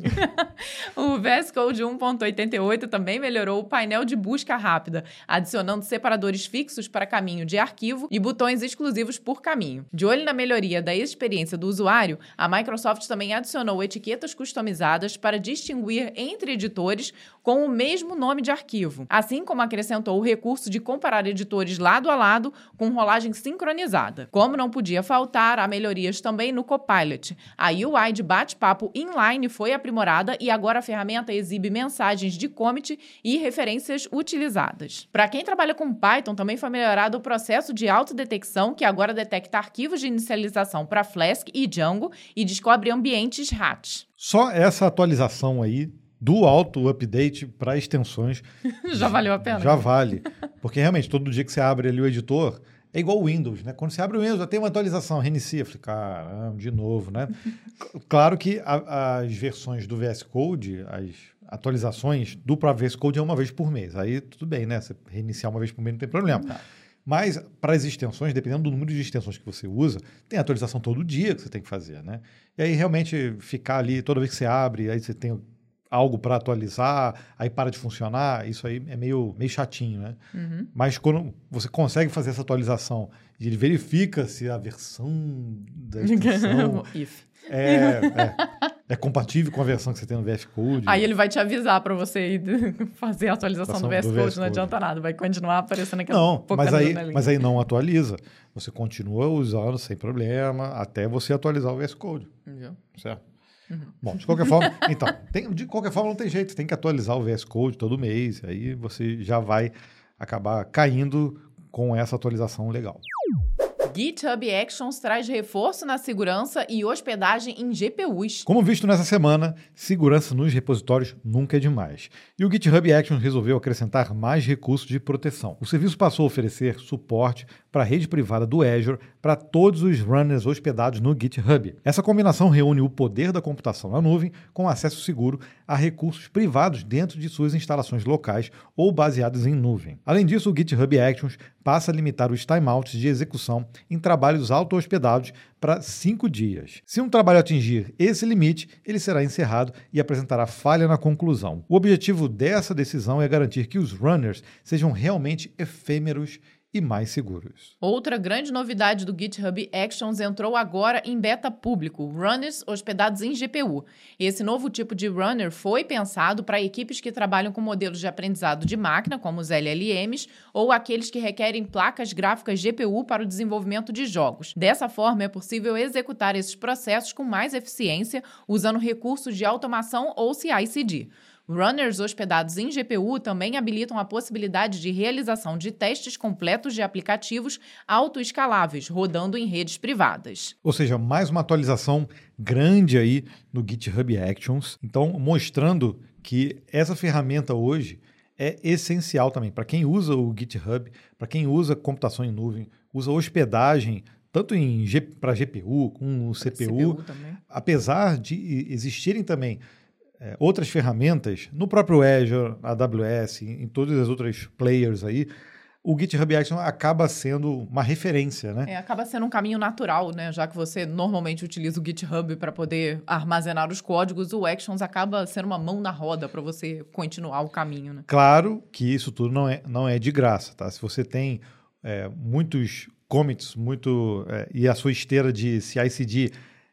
O V S Code um ponto oitenta e oito também melhorou o painel de busca rápida, adicionando separadores fixos para caminho de arquivo e botões exclusivos por caminho. De olho na melhoria da experiência do usuário, a Microsoft também adicionou etiquetas customizadas para distinguir entre editores com o mesmo nome de arquivo, assim como acrescentou o recurso de comparar editores lado a lado com rolagem sincronizada. Como não podia faltar, há melhorias também no Copilot. A U I de bate-papo inline foi aprimorada e agora a ferramenta exibe mensagens de commit e referências utilizadas. Para quem trabalha com Python, também foi melhorado o processo de autodetecção, que agora detecta arquivos de inicialização para Flask e Django e descobre ambientes R A T. Só essa atualização aí do auto-update para extensões já valeu a pena? Já vale. Porque realmente, todo dia que você abre ali o editor, é igual o Windows, né? Quando você abre o Windows, já tem uma atualização, reinicia. Falei, caramba, de novo, né? Claro que a, as versões do V S Code, as atualizações do próprio V S Code é uma vez por mês. Aí tudo bem, né? Você reiniciar uma vez por mês não tem problema. Tá. Mas para as extensões, dependendo do número de extensões que você usa, tem atualização todo dia que você tem que fazer, né? E aí realmente ficar ali, toda vez que você abre, aí você tem algo para atualizar, aí para de funcionar, isso aí é meio, meio chatinho, né? Uhum. Mas quando você consegue fazer essa atualização e ele verifica se a versão da extensão é, é, é compatível com a versão que você tem no V S Code. Aí ele vai te avisar para você ir fazer a atualização do V S Code, V S Code, não adianta nada, vai continuar aparecendo aquela Não, mas aí, mas aí não atualiza. Você continua usando sem problema até você atualizar o V S Code. Entendeu? Certo? Uhum. Bom, de qualquer forma, então, tem, de qualquer forma não tem jeito, tem que atualizar o V S Code todo mês, aí você já vai acabar caindo com essa atualização legal. GitHub Actions traz reforço na segurança e hospedagem em G P Us. Como visto nessa semana, segurança nos repositórios nunca é demais. E o GitHub Actions resolveu acrescentar mais recursos de proteção. O serviço passou a oferecer suporte para a rede privada do Azure para todos os runners hospedados no GitHub. Essa combinação reúne o poder da computação na nuvem com acesso seguro a recursos privados dentro de suas instalações locais ou baseados em nuvem. Além disso, o GitHub Actions passa a limitar os timeouts de execução em trabalhos auto-hospedados para cinco dias. Se um trabalho atingir esse limite, ele será encerrado e apresentará falha na conclusão. O objetivo dessa decisão é garantir que os runners sejam realmente efêmeros e mais seguros. Outra grande novidade do GitHub Actions entrou agora em beta público, runners hospedados em G P U. Esse novo tipo de runner foi pensado para equipes que trabalham com modelos de aprendizado de máquina, como os L L Ms, ou aqueles que requerem placas gráficas G P U para o desenvolvimento de jogos. Dessa forma, é possível executar esses processos com mais eficiência, usando recursos de automação ou C I C D. Runners hospedados em G P U também habilitam a possibilidade de realização de testes completos de aplicativos autoescaláveis, rodando em redes privadas. Ou seja, mais uma atualização grande aí no GitHub Actions. Então, mostrando que essa ferramenta hoje é essencial também para quem usa o GitHub, para quem usa computação em nuvem, usa hospedagem, tanto em G, para G P U como C P U. C P U também. Apesar de existirem também É, outras ferramentas, no próprio Azure, A W S, em, em todas as outras players aí, o GitHub Actions acaba sendo uma referência, né? É, acaba sendo um caminho natural, né? Já que você normalmente utiliza o GitHub para poder armazenar os códigos, o Actions acaba sendo uma mão na roda para você continuar o caminho, né? Claro que isso tudo não é, não é de graça, tá? Se você tem é, muitos commits, muito, é, e a sua esteira de C I C D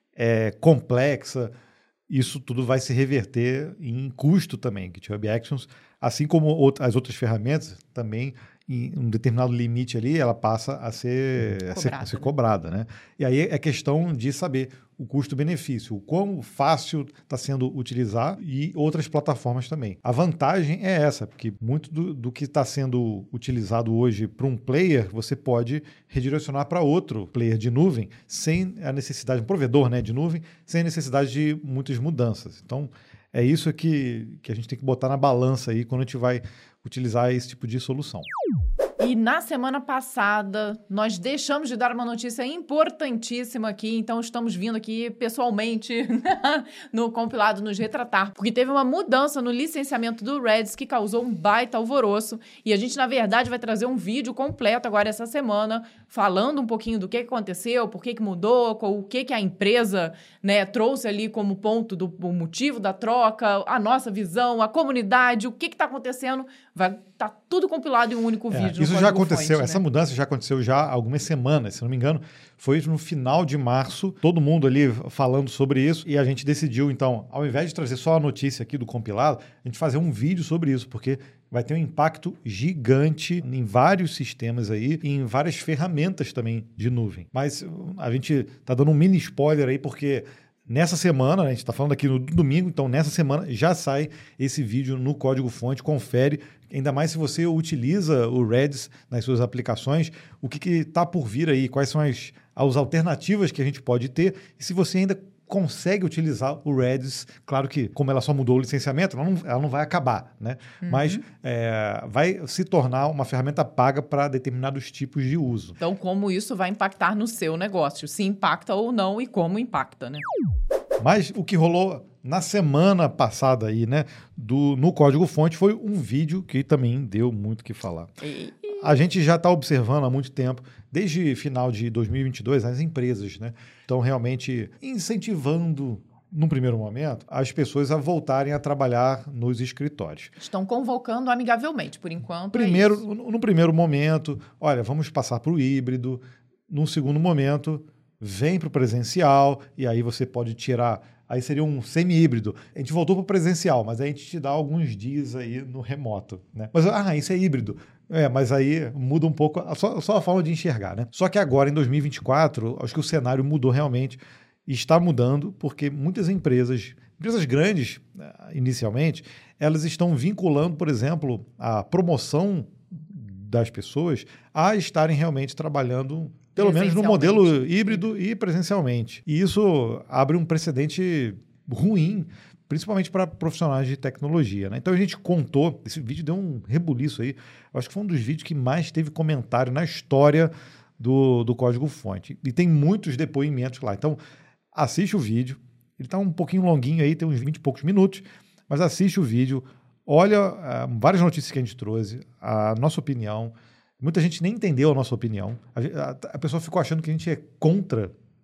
é complexa, isso tudo vai se reverter em custo também. GitHub Actions, assim como as outras ferramentas, também em um determinado limite ali, ela passa a ser cobrada, a ser, a ser cobrada, né? E aí é questão de saber o custo-benefício, o quão fácil está sendo utilizar e outras plataformas também. A vantagem é essa, porque muito do, do que está sendo utilizado hoje para um player, você pode redirecionar para outro player de nuvem sem a necessidade, um provedor, né, de nuvem, sem a necessidade de muitas mudanças. Então, é isso que, que a gente tem que botar na balança aí quando a gente vai utilizar esse tipo de solução. E na semana passada, nós deixamos de dar uma notícia importantíssima aqui, então estamos vindo aqui pessoalmente no compilado nos retratar, porque teve uma mudança no licenciamento do Redis que causou um baita alvoroço, e a gente, na verdade, vai trazer um vídeo completo agora essa semana, falando um pouquinho do que aconteceu, por que que mudou, o que que a empresa, né, trouxe ali como ponto do motivo da troca, a nossa visão, a comunidade, o que que está acontecendo, vai estar tá tudo compilado em um único é, vídeo. Isso já aconteceu, fonte, essa né? mudança já aconteceu já há algumas semanas, se não me engano, foi no final de março, todo mundo ali falando sobre isso, e a gente decidiu, então, ao invés de trazer só a notícia aqui do compilado, a gente fazer um vídeo sobre isso, porque vai ter um impacto gigante em vários sistemas aí e em várias ferramentas também de nuvem. Mas a gente está dando um mini spoiler aí, porque nessa semana, a gente está falando aqui no domingo, então nessa semana já sai esse vídeo no código-fonte, confere, ainda mais se você utiliza o Redis nas suas aplicações, o que está por vir aí, quais são as, as alternativas que a gente pode ter, e se você ainda consegue utilizar o Redis, claro que como ela só mudou o licenciamento, ela não, ela não vai acabar, né? Uhum. Mas é, vai se tornar uma ferramenta paga para determinados tipos de uso. Então, como isso vai impactar no seu negócio? Se impacta ou não e como impacta, né? Mas o que rolou na semana passada aí, né, do, no código-fonte foi um vídeo que também deu muito o que falar. E... A gente já está observando há muito tempo, desde final de dois mil e vinte e dois, as empresas, né, estão realmente incentivando, num primeiro momento, as pessoas a voltarem a trabalhar nos escritórios. Estão convocando amigavelmente, por enquanto. Primeiro, é isso. No, no primeiro momento, olha, vamos passar para o híbrido. Num segundo momento, vem para o presencial, e aí você pode tirar... Aí seria um semi-híbrido. A gente voltou para o presencial, mas aí a gente te dá alguns dias aí no remoto, né? Mas, ah, isso é híbrido. É, mas aí muda um pouco, só, só a forma de enxergar, né? Só que agora, em dois mil e vinte e quatro, acho que o cenário mudou realmente, e está mudando, porque muitas empresas, empresas grandes, inicialmente, elas estão vinculando, por exemplo, a promoção das pessoas a estarem realmente trabalhando... Pelo menos no modelo híbrido e presencialmente. E isso abre um precedente ruim, principalmente para profissionais de tecnologia, né? Então a gente contou, esse vídeo deu um rebuliço aí, eu acho que foi um dos vídeos que mais teve comentário na história do, do código-fonte. E tem muitos depoimentos lá. Então assiste o vídeo, ele está um pouquinho longuinho aí, tem uns vinte e poucos minutos, mas assiste o vídeo, olha uh, várias notícias que a gente trouxe, a nossa opinião. Muita gente nem entendeu a nossa opinião. A, a, a pessoa ficou achando que a gente é contra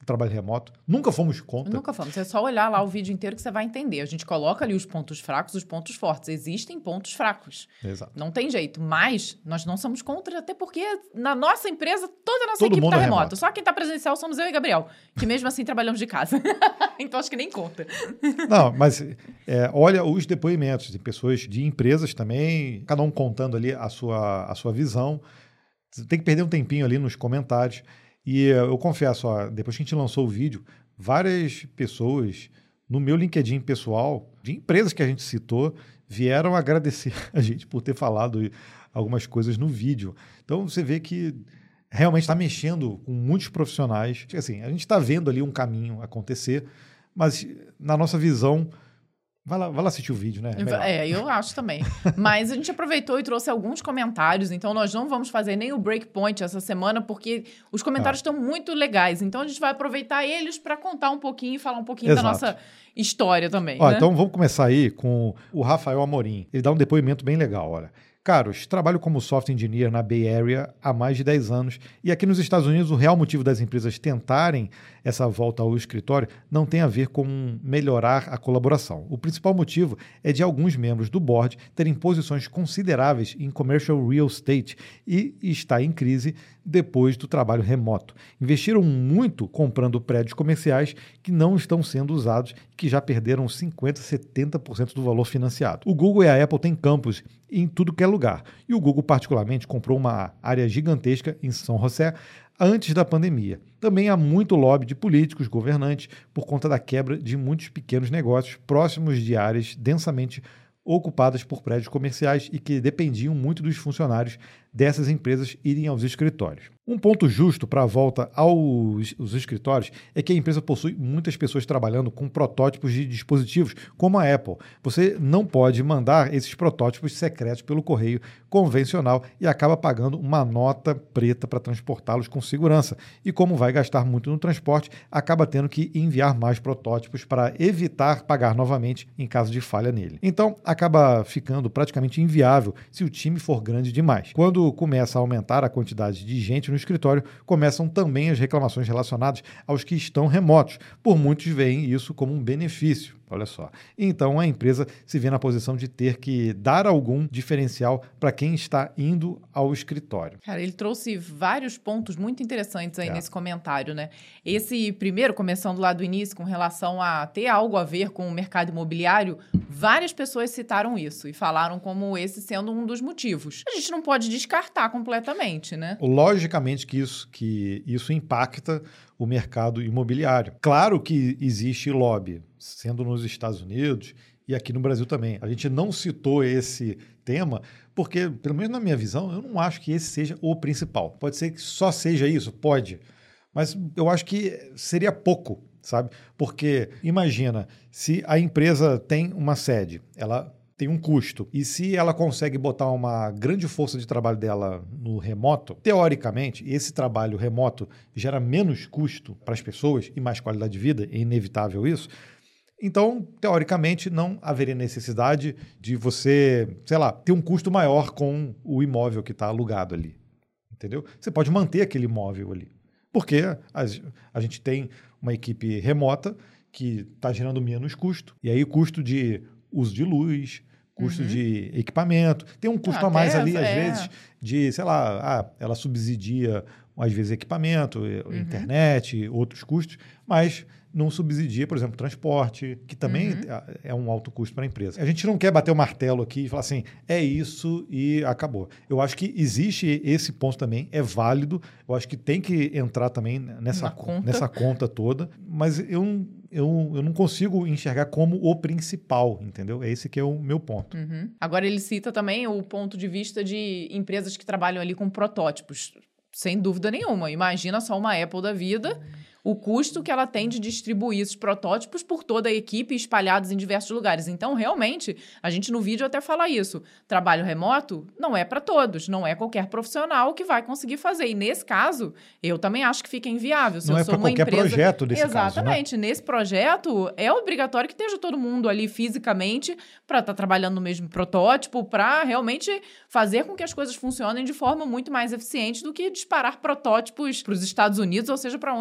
trabalho remoto, nunca fomos contra. Nunca fomos. É só olhar lá o vídeo inteiro que você vai entender. A gente coloca ali os pontos fracos, os pontos fortes. Existem pontos fracos. Exato. Não tem jeito. Mas nós não somos contra, até porque na nossa empresa, toda a nossa Todo equipe está mundo é remota. remoto. Só quem está presencial somos eu e Gabriel, que mesmo assim trabalhamos de casa. Então acho que nem conta. Não, mas é, olha os depoimentos de pessoas de empresas também, cada um contando ali a sua, a sua visão. Você tem que perder um tempinho ali nos comentários. E eu confesso, ó, depois que a gente lançou o vídeo, várias pessoas no meu LinkedIn pessoal, de empresas que a gente citou, vieram agradecer a gente por ter falado algumas coisas no vídeo. Então você vê que realmente está mexendo com muitos profissionais. Assim, a gente está vendo ali um caminho acontecer, mas na nossa visão... Vai lá, vai lá assistir o vídeo, né? É, é, eu acho também. Mas a gente aproveitou e trouxe alguns comentários, então nós não vamos fazer nem o breakpoint essa semana, porque os comentários estão ah. muito legais. Então a gente vai aproveitar eles para contar um pouquinho e falar um pouquinho Exato. da nossa história também. Ó, né? Então vamos começar aí com o Rafael Amorim. Ele dá um depoimento bem legal, olha. Caros, trabalho como software engineer na Bay Area há mais de dez anos e aqui nos Estados Unidos o real motivo das empresas tentarem essa volta ao escritório não tem a ver com melhorar a colaboração. O principal motivo é de alguns membros do board terem posições consideráveis em commercial real estate e está em crise depois do trabalho remoto. Investiram muito comprando prédios comerciais que não estão sendo usados e que já perderam cinquenta por cento, setenta por cento do valor financiado. O Google e a Apple têm campos em tudo que é lugar. E o Google, particularmente, comprou uma área gigantesca em São José antes da pandemia. Também há muito lobby de políticos, governantes, por conta da quebra de muitos pequenos negócios próximos de áreas densamente ocupadas por prédios comerciais e que dependiam muito dos funcionários dessas empresas irem aos escritórios. Um ponto justo para a volta aos, aos escritórios é que a empresa possui muitas pessoas trabalhando com protótipos de dispositivos, como a Apple. Você não pode mandar esses protótipos secretos pelo correio convencional e acaba pagando uma nota preta para transportá-los com segurança. E como vai gastar muito no transporte, acaba tendo que enviar mais protótipos para evitar pagar novamente em caso de falha nele. Então, acaba ficando praticamente inviável se o time for grande demais. Quando começa a aumentar a quantidade de gente no escritório, começam também as reclamações relacionadas aos que estão remotos. Por muitos veem isso como um benefício. Olha só. Então, a empresa se vê na posição de ter que dar algum diferencial para quem está indo ao escritório. Cara, ele trouxe vários pontos muito interessantes aí é. nesse comentário, né? Esse primeiro, começando lá do início, com relação a ter algo a ver com o mercado imobiliário, várias pessoas citaram isso e falaram como esse sendo um dos motivos. A gente não pode descartar completamente, né? Logicamente que isso, que isso impacta o mercado imobiliário. Claro que existe lobby, sendo nos Estados Unidos e aqui no Brasil também. A gente não citou esse tema porque, pelo menos na minha visão, eu não acho que esse seja o principal. Pode ser que só seja isso? Pode. Mas eu acho que seria pouco, sabe? Porque imagina, se a empresa tem uma sede, ela tem um custo. E se ela consegue botar uma grande força de trabalho dela no remoto, teoricamente, esse trabalho remoto gera menos custo para as pessoas e mais qualidade de vida, é inevitável isso. Então, teoricamente, não haveria necessidade de você, sei lá, ter um custo maior com o imóvel que está alugado ali. Entendeu? Você pode manter aquele imóvel ali. Porque a, a gente tem uma equipe remota que está gerando menos custo. E aí o custo de uso de luz, custo uhum. de equipamento, tem um custo ah, a mais ali, é. às vezes, de, sei lá, ah, ela subsidia, às vezes, equipamento, uhum. internet, outros custos, mas não subsidia, por exemplo, transporte, que também uhum. é um alto custo para a empresa. A gente não quer bater o martelo aqui e falar assim, é isso e acabou. Eu acho que existe esse ponto também, é válido, eu acho que tem que entrar também nessa, conta. nessa conta toda, mas eu não Eu, eu não consigo enxergar como o principal, entendeu? É esse que é o meu ponto. Uhum. Agora, ele cita também o ponto de vista de empresas que trabalham ali com protótipos. Sem dúvida nenhuma. Imagina só uma Apple da vida, o custo que ela tem de distribuir esses protótipos por toda a equipe espalhados em diversos lugares. Então, realmente, a gente no vídeo até fala isso. Trabalho remoto não é para todos, não é qualquer profissional que vai conseguir fazer. E nesse caso, eu também acho que fica inviável. Se não eu é sou para uma qualquer empresa... projeto desse Exatamente. caso, né? Nesse projeto, é obrigatório que esteja todo mundo ali fisicamente para estar tá trabalhando no mesmo protótipo, para realmente fazer com que as coisas funcionem de forma muito mais eficiente do que disparar protótipos para os Estados Unidos, ou seja, para onde mais for.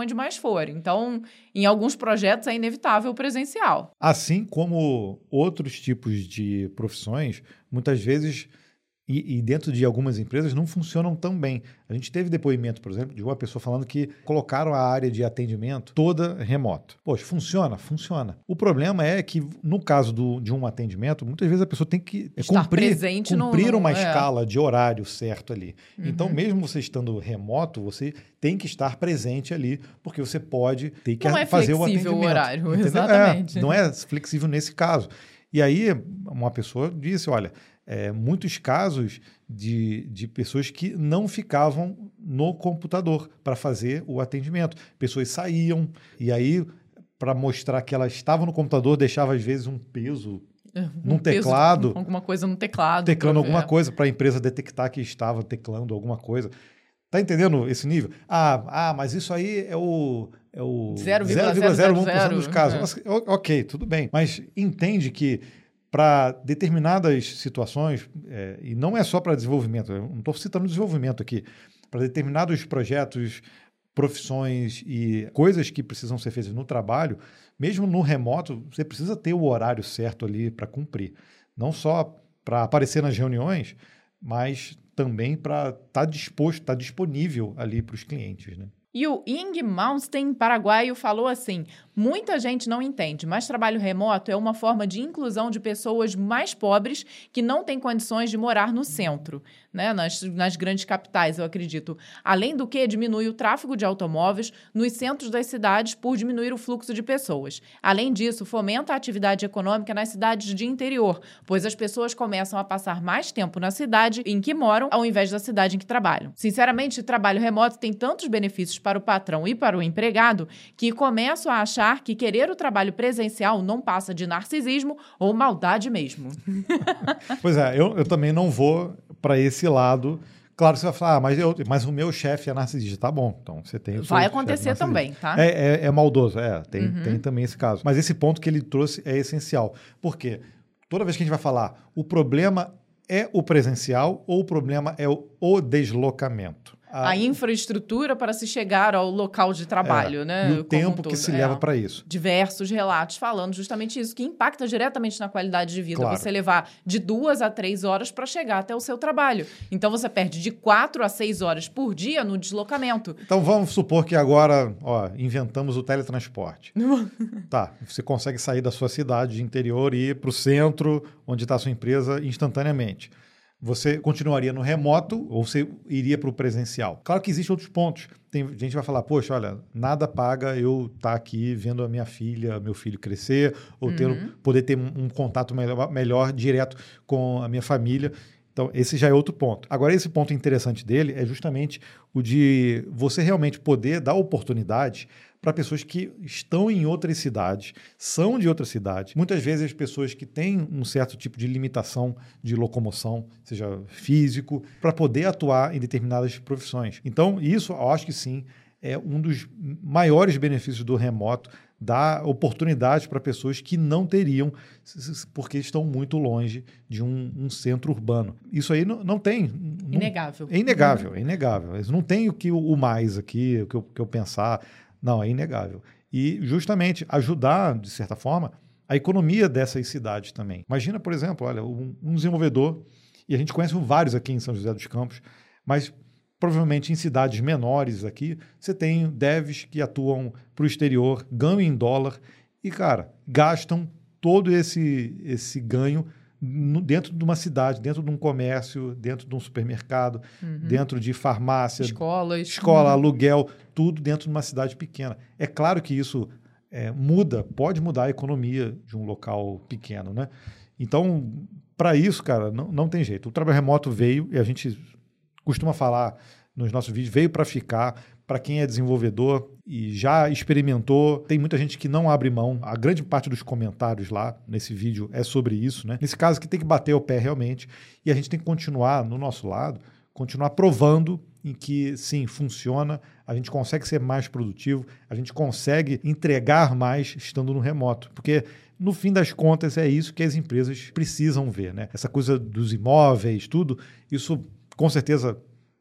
for. Então, em alguns projetos é inevitável o presencial. Assim como outros tipos de profissões, muitas vezes, e, e dentro de algumas empresas, não funcionam tão bem. A gente teve depoimento, por exemplo, de uma pessoa falando que colocaram a área de atendimento toda remoto. Poxa, funciona? Funciona. O problema é que, no caso do, de um atendimento, muitas vezes a pessoa tem que Estar cumprir, presente cumprir no, uma no, é. escala de horário certo ali. Uhum. Então, mesmo você estando remoto, você tem que estar presente ali, porque você pode ter que não é fazer o atendimento. Não é flexível o horário, entendeu? exatamente. É, não é flexível nesse caso. E aí, uma pessoa disse, olha, é, muitos casos de, de pessoas que não ficavam no computador para fazer o atendimento. Pessoas saíam, e aí, para mostrar que elas estavam no computador, deixava às vezes um peso um num teclado. Peso, alguma coisa no teclado. Teclando alguma coisa para a empresa detectar que estava teclando alguma coisa. Tá entendendo esse nível? Ah, ah mas isso aí é o... É o zero vírgula zero um por cento dos casos. É. Ok, tudo bem. Mas entende que para determinadas situações, é, e não é só para desenvolvimento, eu não estou citando desenvolvimento aqui, para determinados projetos, profissões e coisas que precisam ser feitas no trabalho, mesmo no remoto, você precisa ter o horário certo ali para cumprir. Não só para aparecer nas reuniões, mas também para estar tá disposto, estar tá disponível ali para os clientes, né? E o Ing Malmsteen, paraguaio, falou assim: muita gente não entende, mas trabalho remoto é uma forma de inclusão de pessoas mais pobres que não têm condições de morar no centro, né? nas, nas grandes capitais, eu acredito. Além do que, diminui o tráfego de automóveis nos centros das cidades por diminuir o fluxo de pessoas. Além disso, fomenta a atividade econômica nas cidades de interior, pois as pessoas começam a passar mais tempo na cidade em que moram, ao invés da cidade em que trabalham. Sinceramente, o trabalho remoto tem tantos benefícios para o patrão e para o empregado que começo a achar que querer o trabalho presencial não passa de narcisismo ou maldade mesmo. Pois é, eu, eu também não vou para esse lado. Claro que você vai falar, ah, mas, eu, mas o meu chefe é narcisista. Tá bom, então você tem o seu Vai acontecer também, tá? É, é, é maldoso, é, tem, uhum. tem também esse caso. Mas esse ponto que ele trouxe é essencial. Por quê? Toda vez que a gente vai falar, o problema é o presencial ou o problema é o, o deslocamento? A, a infraestrutura para se chegar ao local de trabalho, é, né? E o tempo um que se é. leva para isso. Diversos relatos falando justamente isso, que impacta diretamente na qualidade de vida. Claro. Você levar de duas a três horas para chegar até o seu trabalho. Então, você perde de quatro a seis horas por dia no deslocamento. Então, vamos supor que agora, ó, inventamos o teletransporte. Tá, você consegue sair da sua cidade de interior e ir para o centro, onde está a sua empresa, instantaneamente. Você continuaria no remoto ou você iria para o presencial? Claro que existem outros pontos. Tem gente que vai falar, poxa, olha, nada paga eu estar tá aqui vendo a minha filha, meu filho crescer, ou ter, uhum. poder ter um, um contato melhor, melhor, direto com a minha família. Então, esse já é outro ponto. Agora, esse ponto interessante dele é justamente o de você realmente poder dar oportunidade para pessoas que estão em outras cidades, são de outras cidades. Muitas vezes as pessoas que têm um certo tipo de limitação de locomoção, seja físico, para poder atuar em determinadas profissões. Então, isso eu acho que sim é um dos maiores benefícios do remoto, dar oportunidade para pessoas que não teriam, porque estão muito longe de um, um centro urbano. Isso aí não, não tem... Não, inegável. É inegável, é inegável. Não tem o que o mais aqui, o que eu, que eu pensar... Não, é inegável. E, justamente, ajudar, de certa forma, a economia dessas cidades também. Imagina, por exemplo, olha, um, um desenvolvedor, e a gente conhece vários aqui em São José dos Campos, mas provavelmente em cidades menores aqui, você tem devs que atuam para o exterior, ganham em dólar e, cara, gastam todo esse, esse ganho no, dentro de uma cidade, dentro de um comércio, dentro de um supermercado, uhum. dentro de farmácia, escolas, escola, uhum. aluguel, tudo dentro de uma cidade pequena. É claro que isso é, muda, pode mudar a economia de um local pequeno, né? Então, para isso, cara, não, não tem jeito. O trabalho remoto veio, e a gente costuma falar nos nossos vídeos, veio para ficar. Para quem é desenvolvedor e já experimentou, tem muita gente que não abre mão. A grande parte dos comentários lá nesse vídeo é sobre isso, né? Nesse caso que tem que bater o pé realmente, e a gente tem que continuar no nosso lado, continuar provando em que, sim, funciona, a gente consegue ser mais produtivo, a gente consegue entregar mais estando no remoto, porque no fim das contas é isso que as empresas precisam ver, né? Essa coisa dos imóveis, tudo, isso com certeza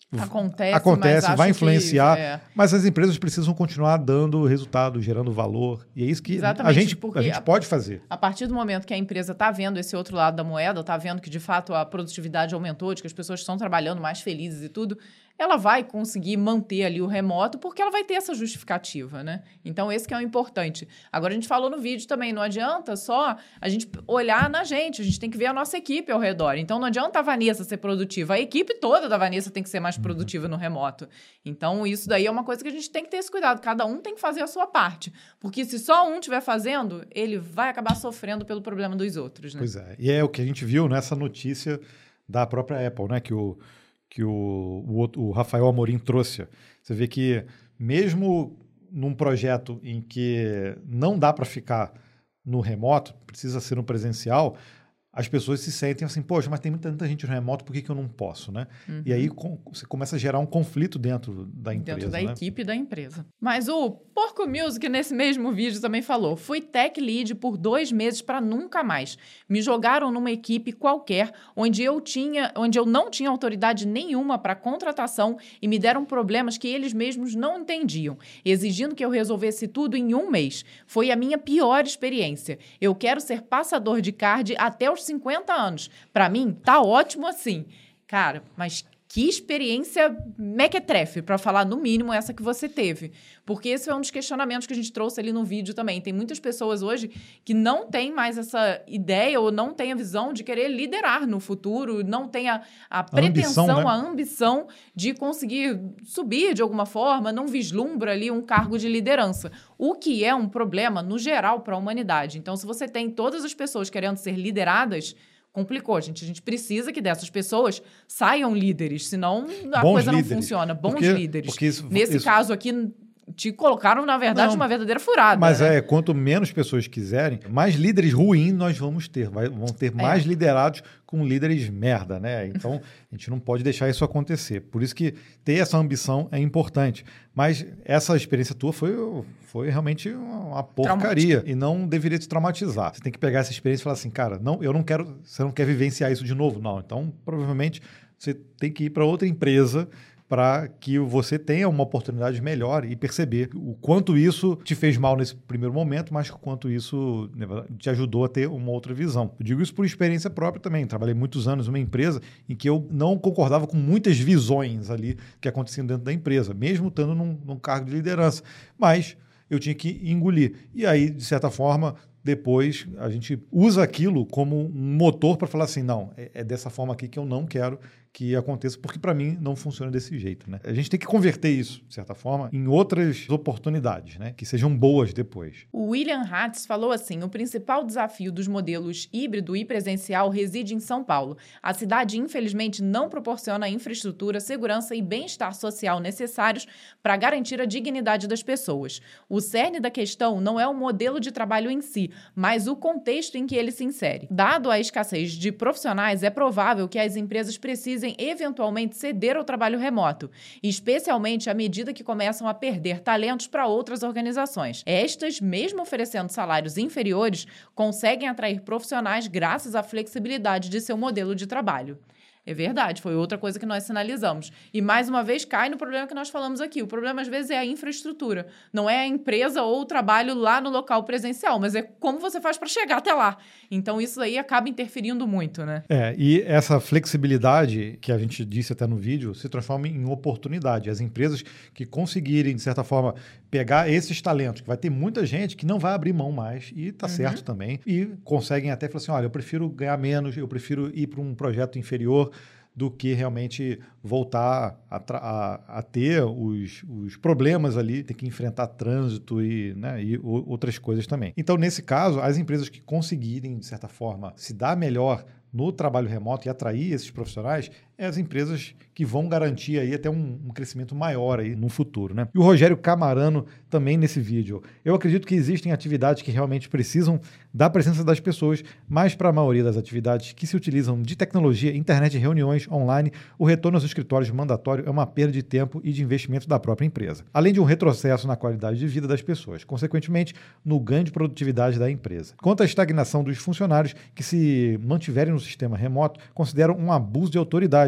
Acontece, acontece mas vai acho influenciar, que, é. mas as empresas precisam continuar dando resultado, gerando valor, e é isso que Exatamente, a gente, porque a gente a- pode fazer. A partir do momento que a empresa está vendo esse outro lado da moeda, está vendo que, de fato, a produtividade aumentou, de que as pessoas estão trabalhando mais felizes e tudo, ela vai conseguir manter ali o remoto porque ela vai ter essa justificativa, né? Então, esse que é o importante. Agora, a gente falou no vídeo também, não adianta só a gente olhar na gente, a gente tem que ver a nossa equipe ao redor. Então, não adianta a Vanessa ser produtiva, a equipe toda da Vanessa tem que ser mais produtiva no remoto. Então, isso daí é uma coisa que a gente tem que ter esse cuidado. Cada um tem que fazer a sua parte. Porque se só um estiver fazendo, ele vai acabar sofrendo pelo problema dos outros, né? Pois é, e é o que a gente viu nessa notícia da própria Apple, né? Que o, que o, o, outro- o Rafael Amorim trouxe. Você vê que mesmo num projeto em que não dá para ficar no remoto, precisa ser no presencial, as pessoas se sentem assim, poxa, mas tem muita, muita gente no remoto, por que, que eu não posso, né? Uhum. E aí com, você começa a gerar um conflito dentro da empresa, Dentro da né? equipe da empresa. Mas o Porco Music, nesse mesmo vídeo, também falou: fui tech lead por dois meses para nunca mais. Me jogaram numa equipe qualquer, onde eu, tinha, onde eu não tinha autoridade nenhuma para contratação e me deram problemas que eles mesmos não entendiam, exigindo que eu resolvesse tudo em um mês. Foi a minha pior experiência. Eu quero ser passador de card até os cinquenta anos. Para mim, tá ótimo assim. Cara, mas que experiência mequetrefe, para falar no mínimo essa que você teve. Porque esse é um dos questionamentos que a gente trouxe ali no vídeo também. Tem muitas pessoas hoje que não têm mais essa ideia ou não têm a visão de querer liderar no futuro, não tem a, a pretensão, ambição, né? a ambição de conseguir subir de alguma forma, não vislumbra ali um cargo de liderança. O que é um problema, no geral, para a humanidade. Então, se você tem todas as pessoas querendo ser lideradas, complicou, gente. A gente precisa que dessas pessoas saiam líderes, senão a Bons coisa líderes. não funciona. Bons Porque- líderes. porque isso- Nesse isso- caso aqui, te colocaram, na verdade, Não, uma verdadeira furada. Mas né? é, quanto menos pessoas quiserem, mais líderes ruins nós vamos ter. Vai, vão ter mais liderados com líderes merda, né? Então, a gente não pode deixar isso acontecer. Por isso que ter essa ambição é importante. Mas essa experiência tua foi, foi realmente uma porcaria. E não deveria te traumatizar. Você tem que pegar essa experiência e falar assim, cara, não, eu não quero, você não quer vivenciar isso de novo? Não. Então, provavelmente, você tem que ir para outra empresa para que você tenha uma oportunidade melhor e perceber o quanto isso te fez mal nesse primeiro momento, mas o quanto isso né, te ajudou a ter uma outra visão. Eu digo isso por experiência própria também. Trabalhei muitos anos numa empresa em que eu não concordava com muitas visões ali que aconteciam dentro da empresa, mesmo estando num, num cargo de liderança. Mas eu tinha que engolir. E aí, de certa forma, depois a gente usa aquilo como um motor para falar assim, não, é, é dessa forma aqui que eu não quero que aconteça, porque para mim não funciona desse jeito, né? A gente tem que converter isso, de certa forma, em outras oportunidades, né? Que sejam boas depois. O William Hatz falou assim: o principal desafio dos modelos híbrido e presencial reside em São Paulo. A cidade, infelizmente, não proporciona a infraestrutura, segurança e bem-estar social necessários para garantir a dignidade das pessoas. O cerne da questão não é o modelo de trabalho em si, mas o contexto em que ele se insere. Dado a escassez de profissionais, é provável que as empresas precisem eventualmente ceder ao trabalho remoto, especialmente à medida que começam a perder talentos para outras organizações. Estas, mesmo oferecendo salários inferiores, conseguem atrair profissionais graças à flexibilidade de seu modelo de trabalho. É verdade, foi outra coisa que nós sinalizamos. E, mais uma vez, cai no problema que nós falamos aqui. O problema, às vezes, é a infraestrutura. Não é a empresa ou o trabalho lá no local presencial, mas é como você faz para chegar até lá. Então, isso aí acaba interferindo muito, né? É, e essa flexibilidade que a gente disse até no vídeo se transforma em oportunidade. As empresas que conseguirem, de certa forma, pegar esses talentos, que vai ter muita gente que não vai abrir mão mais, e tá uhum. certo também, e conseguem até falar assim, olha, eu prefiro ganhar menos, eu prefiro ir para um projeto inferior, do que realmente voltar a, a, a ter os, os problemas ali, ter que enfrentar trânsito e, né, e o, outras coisas também. Então, nesse caso, as empresas que conseguirem, de certa forma, se dar melhor no trabalho remoto e atrair esses profissionais, é as empresas que vão garantir aí até um, um crescimento maior aí no futuro, né? E o Rogério Camarano também nesse vídeo. Eu acredito que existem atividades que realmente precisam da presença das pessoas, mas para a maioria das atividades que se utilizam de tecnologia, internet e reuniões online, o retorno aos escritórios mandatório é uma perda de tempo e de investimento da própria empresa, além de um retrocesso na qualidade de vida das pessoas, consequentemente no ganho de produtividade da empresa. Quanto à estagnação dos funcionários que se mantiverem no sistema remoto, consideram um abuso de autoridade.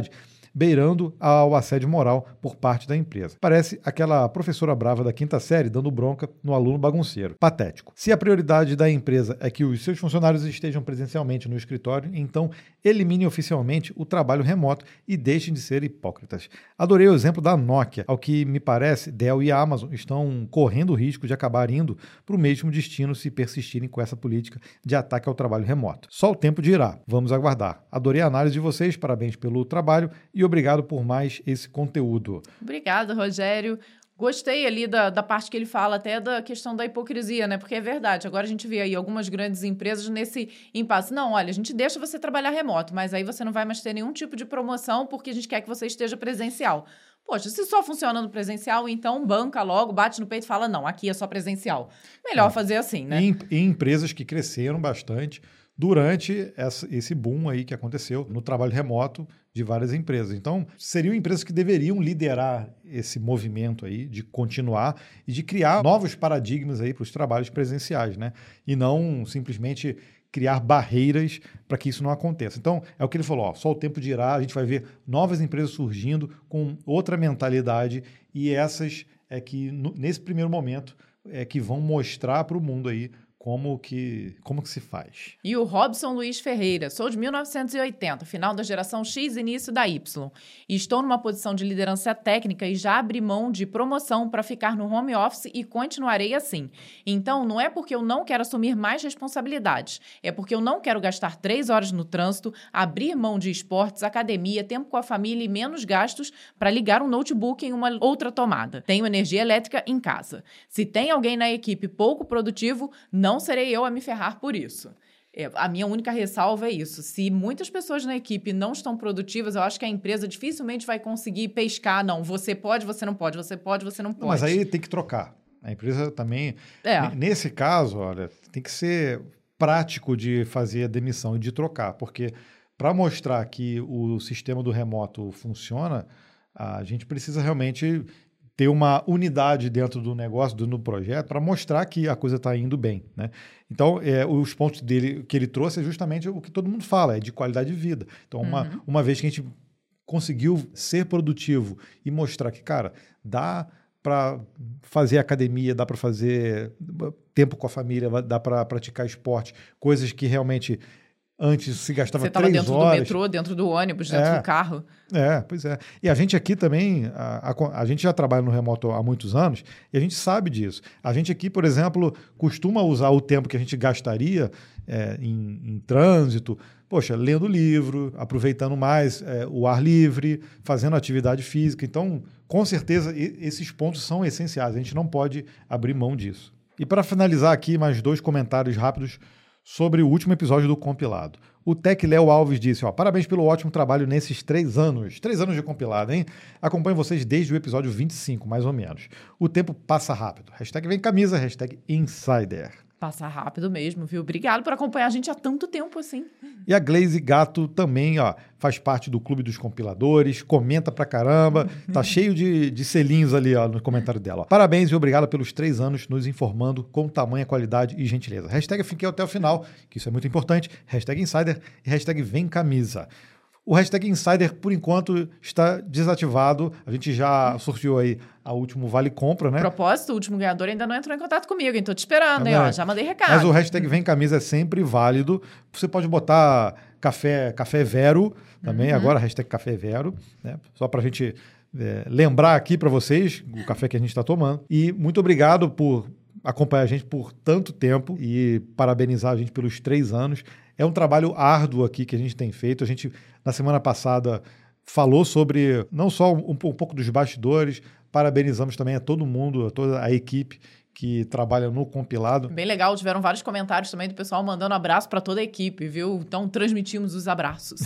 beirando ao assédio moral por parte da empresa. Parece aquela professora brava da quinta série dando bronca no aluno bagunceiro. Patético. Se a prioridade da empresa é que os seus funcionários estejam presencialmente no escritório, então elimine oficialmente o trabalho remoto e deixem de ser hipócritas. Adorei o exemplo da Nokia. Ao que me parece, Dell e Amazon estão correndo o risco de acabar indo para o mesmo destino se persistirem com essa política de ataque ao trabalho remoto. Só o tempo dirá. Vamos aguardar. Adorei a análise de vocês, parabéns pelo trabalho e obrigado por mais esse conteúdo. Obrigada, Rogério. Gostei ali da, da parte que ele fala até da questão da hipocrisia, né? Porque é verdade, agora a gente vê aí algumas grandes empresas nesse impasse. Não, olha, a gente deixa você trabalhar remoto, mas aí você não vai mais ter nenhum tipo de promoção porque a gente quer que você esteja presencial. Poxa, se só funciona no presencial, então banca logo, bate no peito e fala, não, aqui é só presencial. Melhor é. fazer assim, né? Em, em empresas que cresceram bastante durante essa, esse boom aí que aconteceu no trabalho remoto de várias empresas. Então, seriam empresas que deveriam liderar esse movimento aí de continuar e de criar novos paradigmas aí para os trabalhos presenciais, né? E não simplesmente criar barreiras para que isso não aconteça. Então, é o que ele falou, ó, só o tempo dirá, a gente vai ver novas empresas surgindo com outra mentalidade e essas é que, no, nesse primeiro momento, é que vão mostrar para o mundo aí Como que, como que se faz? E o Robson Luiz Ferreira, sou de mil novecentos e oitenta, final da geração X, início da Y. E estou numa posição de liderança técnica e já abri mão de promoção para ficar no home office e continuarei assim. Então, não é porque eu não quero assumir mais responsabilidades, é porque eu não quero gastar três horas no trânsito, abrir mão de esportes, academia, tempo com a família e menos gastos para ligar um notebook em uma outra tomada. Tenho energia elétrica em casa. Se tem alguém na equipe pouco produtivo, não Não serei eu a me ferrar por isso. É, a minha única ressalva é isso. Se muitas pessoas na equipe não estão produtivas, eu acho que a empresa dificilmente vai conseguir pescar. Não, você pode, você não pode, você pode, você não pode. Não, mas aí tem que trocar. A empresa também... É. Nesse caso, olha, tem que ser prático de fazer a demissão e de trocar, porque para mostrar que o sistema do remoto funciona, a gente precisa realmente ter uma unidade dentro do negócio, do, do projeto, para mostrar que a coisa está indo bem, né? Então, é, os pontos dele que ele trouxe é justamente o que todo mundo fala, é de qualidade de vida. Então, uma, uhum. uma vez que a gente conseguiu ser produtivo e mostrar que, cara, dá para fazer academia, dá para fazer tempo com a família, dá para praticar esporte, coisas que realmente... Antes se gastava três horas. Você estava dentro do metrô, dentro do ônibus, dentro é, do carro. É, pois é. E a gente aqui também, a, a, a gente já trabalha no remoto há muitos anos e a gente sabe disso. A gente aqui, por exemplo, costuma usar o tempo que a gente gastaria é, em, em trânsito, poxa, lendo livro, aproveitando mais é, o ar livre, fazendo atividade física. Então, com certeza, e, esses pontos são essenciais. A gente não pode abrir mão disso. E para finalizar aqui, mais dois comentários rápidos sobre o último episódio do Compilado. O Tec Léo Alves disse, ó, parabéns pelo ótimo trabalho nesses três anos. Três anos de compilado, hein? Acompanho vocês desde o episódio vinte e cinco, mais ou menos. O tempo passa rápido. Hashtag vem camisa, hashtag insider. Passa rápido mesmo, viu? Obrigado por acompanhar a gente há tanto tempo assim. E a Glaze Gato também, ó, faz parte do Clube dos Compiladores, comenta pra caramba, tá cheio de, de selinhos ali, ó, no comentário dela. Ó. Parabéns e obrigado pelos três anos nos informando com tamanha qualidade e gentileza. Hashtag fiquei até o final, que isso é muito importante. Hashtag Insider e hashtag vem camisa. O hashtag Insider, por enquanto, está desativado. A gente já sorteou aí a último Vale Compra, né? Propósito, o último ganhador ainda não entrou em contato comigo, então tô te esperando, é, hein? Ó, já mandei recado. Mas o hashtag Vem Camisa é sempre válido. Você pode botar café, café Vero também, uhum. Agora hashtag Café Vero, né? Só pra gente é, lembrar aqui para vocês o café que a gente está tomando. E muito obrigado por acompanhar a gente por tanto tempo e parabenizar a gente pelos três anos. É um trabalho árduo aqui que a gente tem feito. A gente, na semana passada, falou sobre não só um, um pouco dos bastidores, parabenizamos também a todo mundo, a toda a equipe que trabalha no compilado. Bem legal, tiveram vários comentários também do pessoal mandando abraço para toda a equipe, viu? Então, transmitimos os abraços.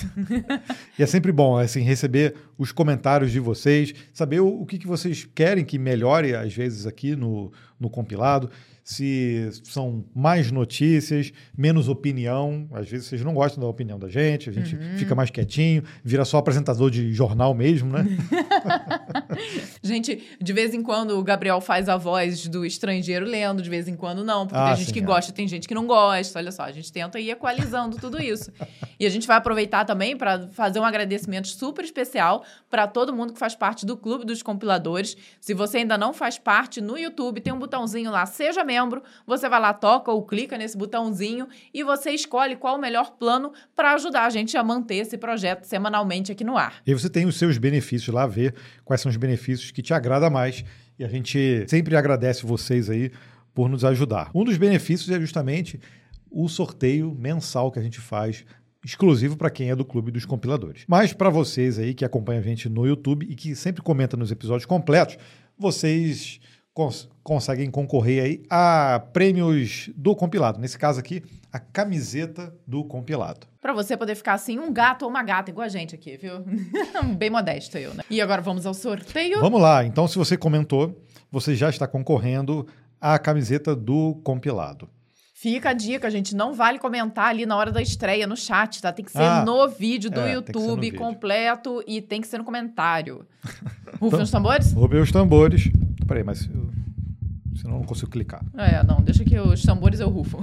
E é sempre bom, assim, receber os comentários de vocês, saber o, o que, que vocês querem que melhore, às vezes, aqui no, no compilado. Se são mais notícias, menos opinião. Às vezes vocês não gostam da opinião da gente, a gente uhum. fica mais quietinho, vira só apresentador de jornal mesmo, né? Gente, de vez em quando o Gabriel faz a voz do estrangeiro estrangeiro lendo, de vez em quando não, porque Ah, tem gente sim, que é. gosta, tem gente que não gosta. Olha só, a gente tenta ir equalizando tudo isso. E a gente vai aproveitar também para fazer um agradecimento super especial para todo mundo que faz parte do Clube dos Compiladores. Se você ainda não faz parte, no YouTube tem um botãozinho lá, seja membro, você vai lá, toca ou clica nesse botãozinho e você escolhe qual o melhor plano para ajudar a gente a manter esse projeto semanalmente aqui no ar. E aí você tem os seus benefícios lá, ver quais são os benefícios que te agrada mais. E a gente sempre agradece vocês aí por nos ajudar. Um dos benefícios é justamente o sorteio mensal que a gente faz, exclusivo para quem é do Clube dos Compiladores. Mas para vocês aí que acompanham a gente no YouTube e que sempre comentam nos episódios completos, vocês cons- conseguem concorrer aí a prêmios do compilado. Nesse caso aqui, a camiseta do compilado. Pra você poder ficar assim, um gato ou uma gata, igual a gente aqui, viu? Bem modesto eu, né? E agora vamos ao sorteio. Vamos lá. Então, se você comentou, você já está concorrendo à camiseta do compilado. Fica a dica, gente, não vale comentar ali na hora da estreia, no chat, tá? Tem que ser Ah, no vídeo do é, tem que ser no YouTube vídeo. completo e tem que ser no comentário. Rufem os tambores? Roubei os tambores. Peraí, mas eu... senão eu não consigo clicar. É, não, deixa que os tambores eu rufo.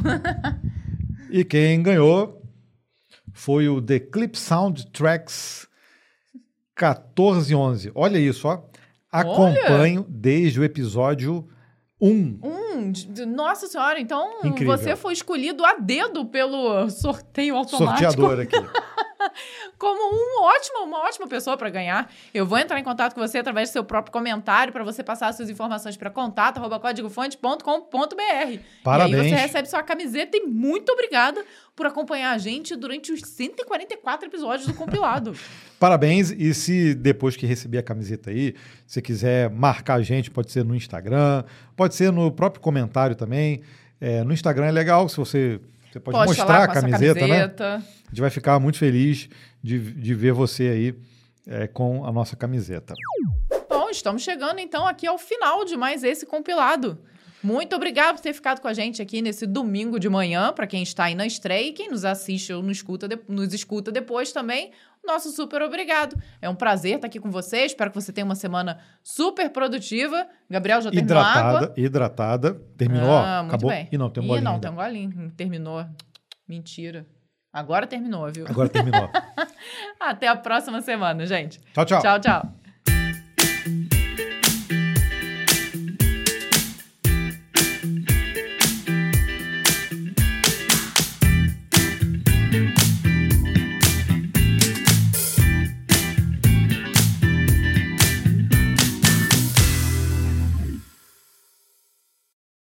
E quem ganhou foi o The Clip Sound Tracks quatorze onze. Olha isso, ó. Acompanho desde o episódio um. Hum, de- nossa senhora, então Incrível. você foi escolhido a dedo pelo sorteio automático. Sorteador aqui. Como um ótimo, uma ótima pessoa para ganhar. Eu vou entrar em contato com você através do seu próprio comentário para você passar as suas informações para contato arroba código fonte ponto com ponto b r. Parabéns. E aí você recebe sua camiseta e muito obrigada por acompanhar a gente durante os cento e quarenta e quatro episódios do compilado. Parabéns. E se depois que receber a camiseta aí, você quiser marcar a gente, pode ser no Instagram, pode ser no próprio comentário também. É, no Instagram é legal, se você, você pode, Pode mostrar falar a com essa camiseta, né? camiseta. A gente vai ficar muito feliz de, de ver você aí é, com a nossa camiseta. Bom, estamos chegando então aqui ao final de mais esse compilado. Muito obrigado por ter ficado com a gente aqui nesse domingo de manhã, para quem está aí na estreia e quem nos assiste ou nos escuta, de- nos escuta depois também. Nosso super obrigado. É um prazer estar aqui com você. Espero que você tenha uma semana super produtiva. Gabriel já terminou a água. Hidratada, hidratada. Terminou, Ah, ó, muito acabou. bem. E não, tem um Ih, golinho não, ainda. tem um golinho. Terminou. Mentira. Agora terminou, viu? Agora terminou. Até a próxima semana, gente. Tchau, tchau. Tchau, tchau.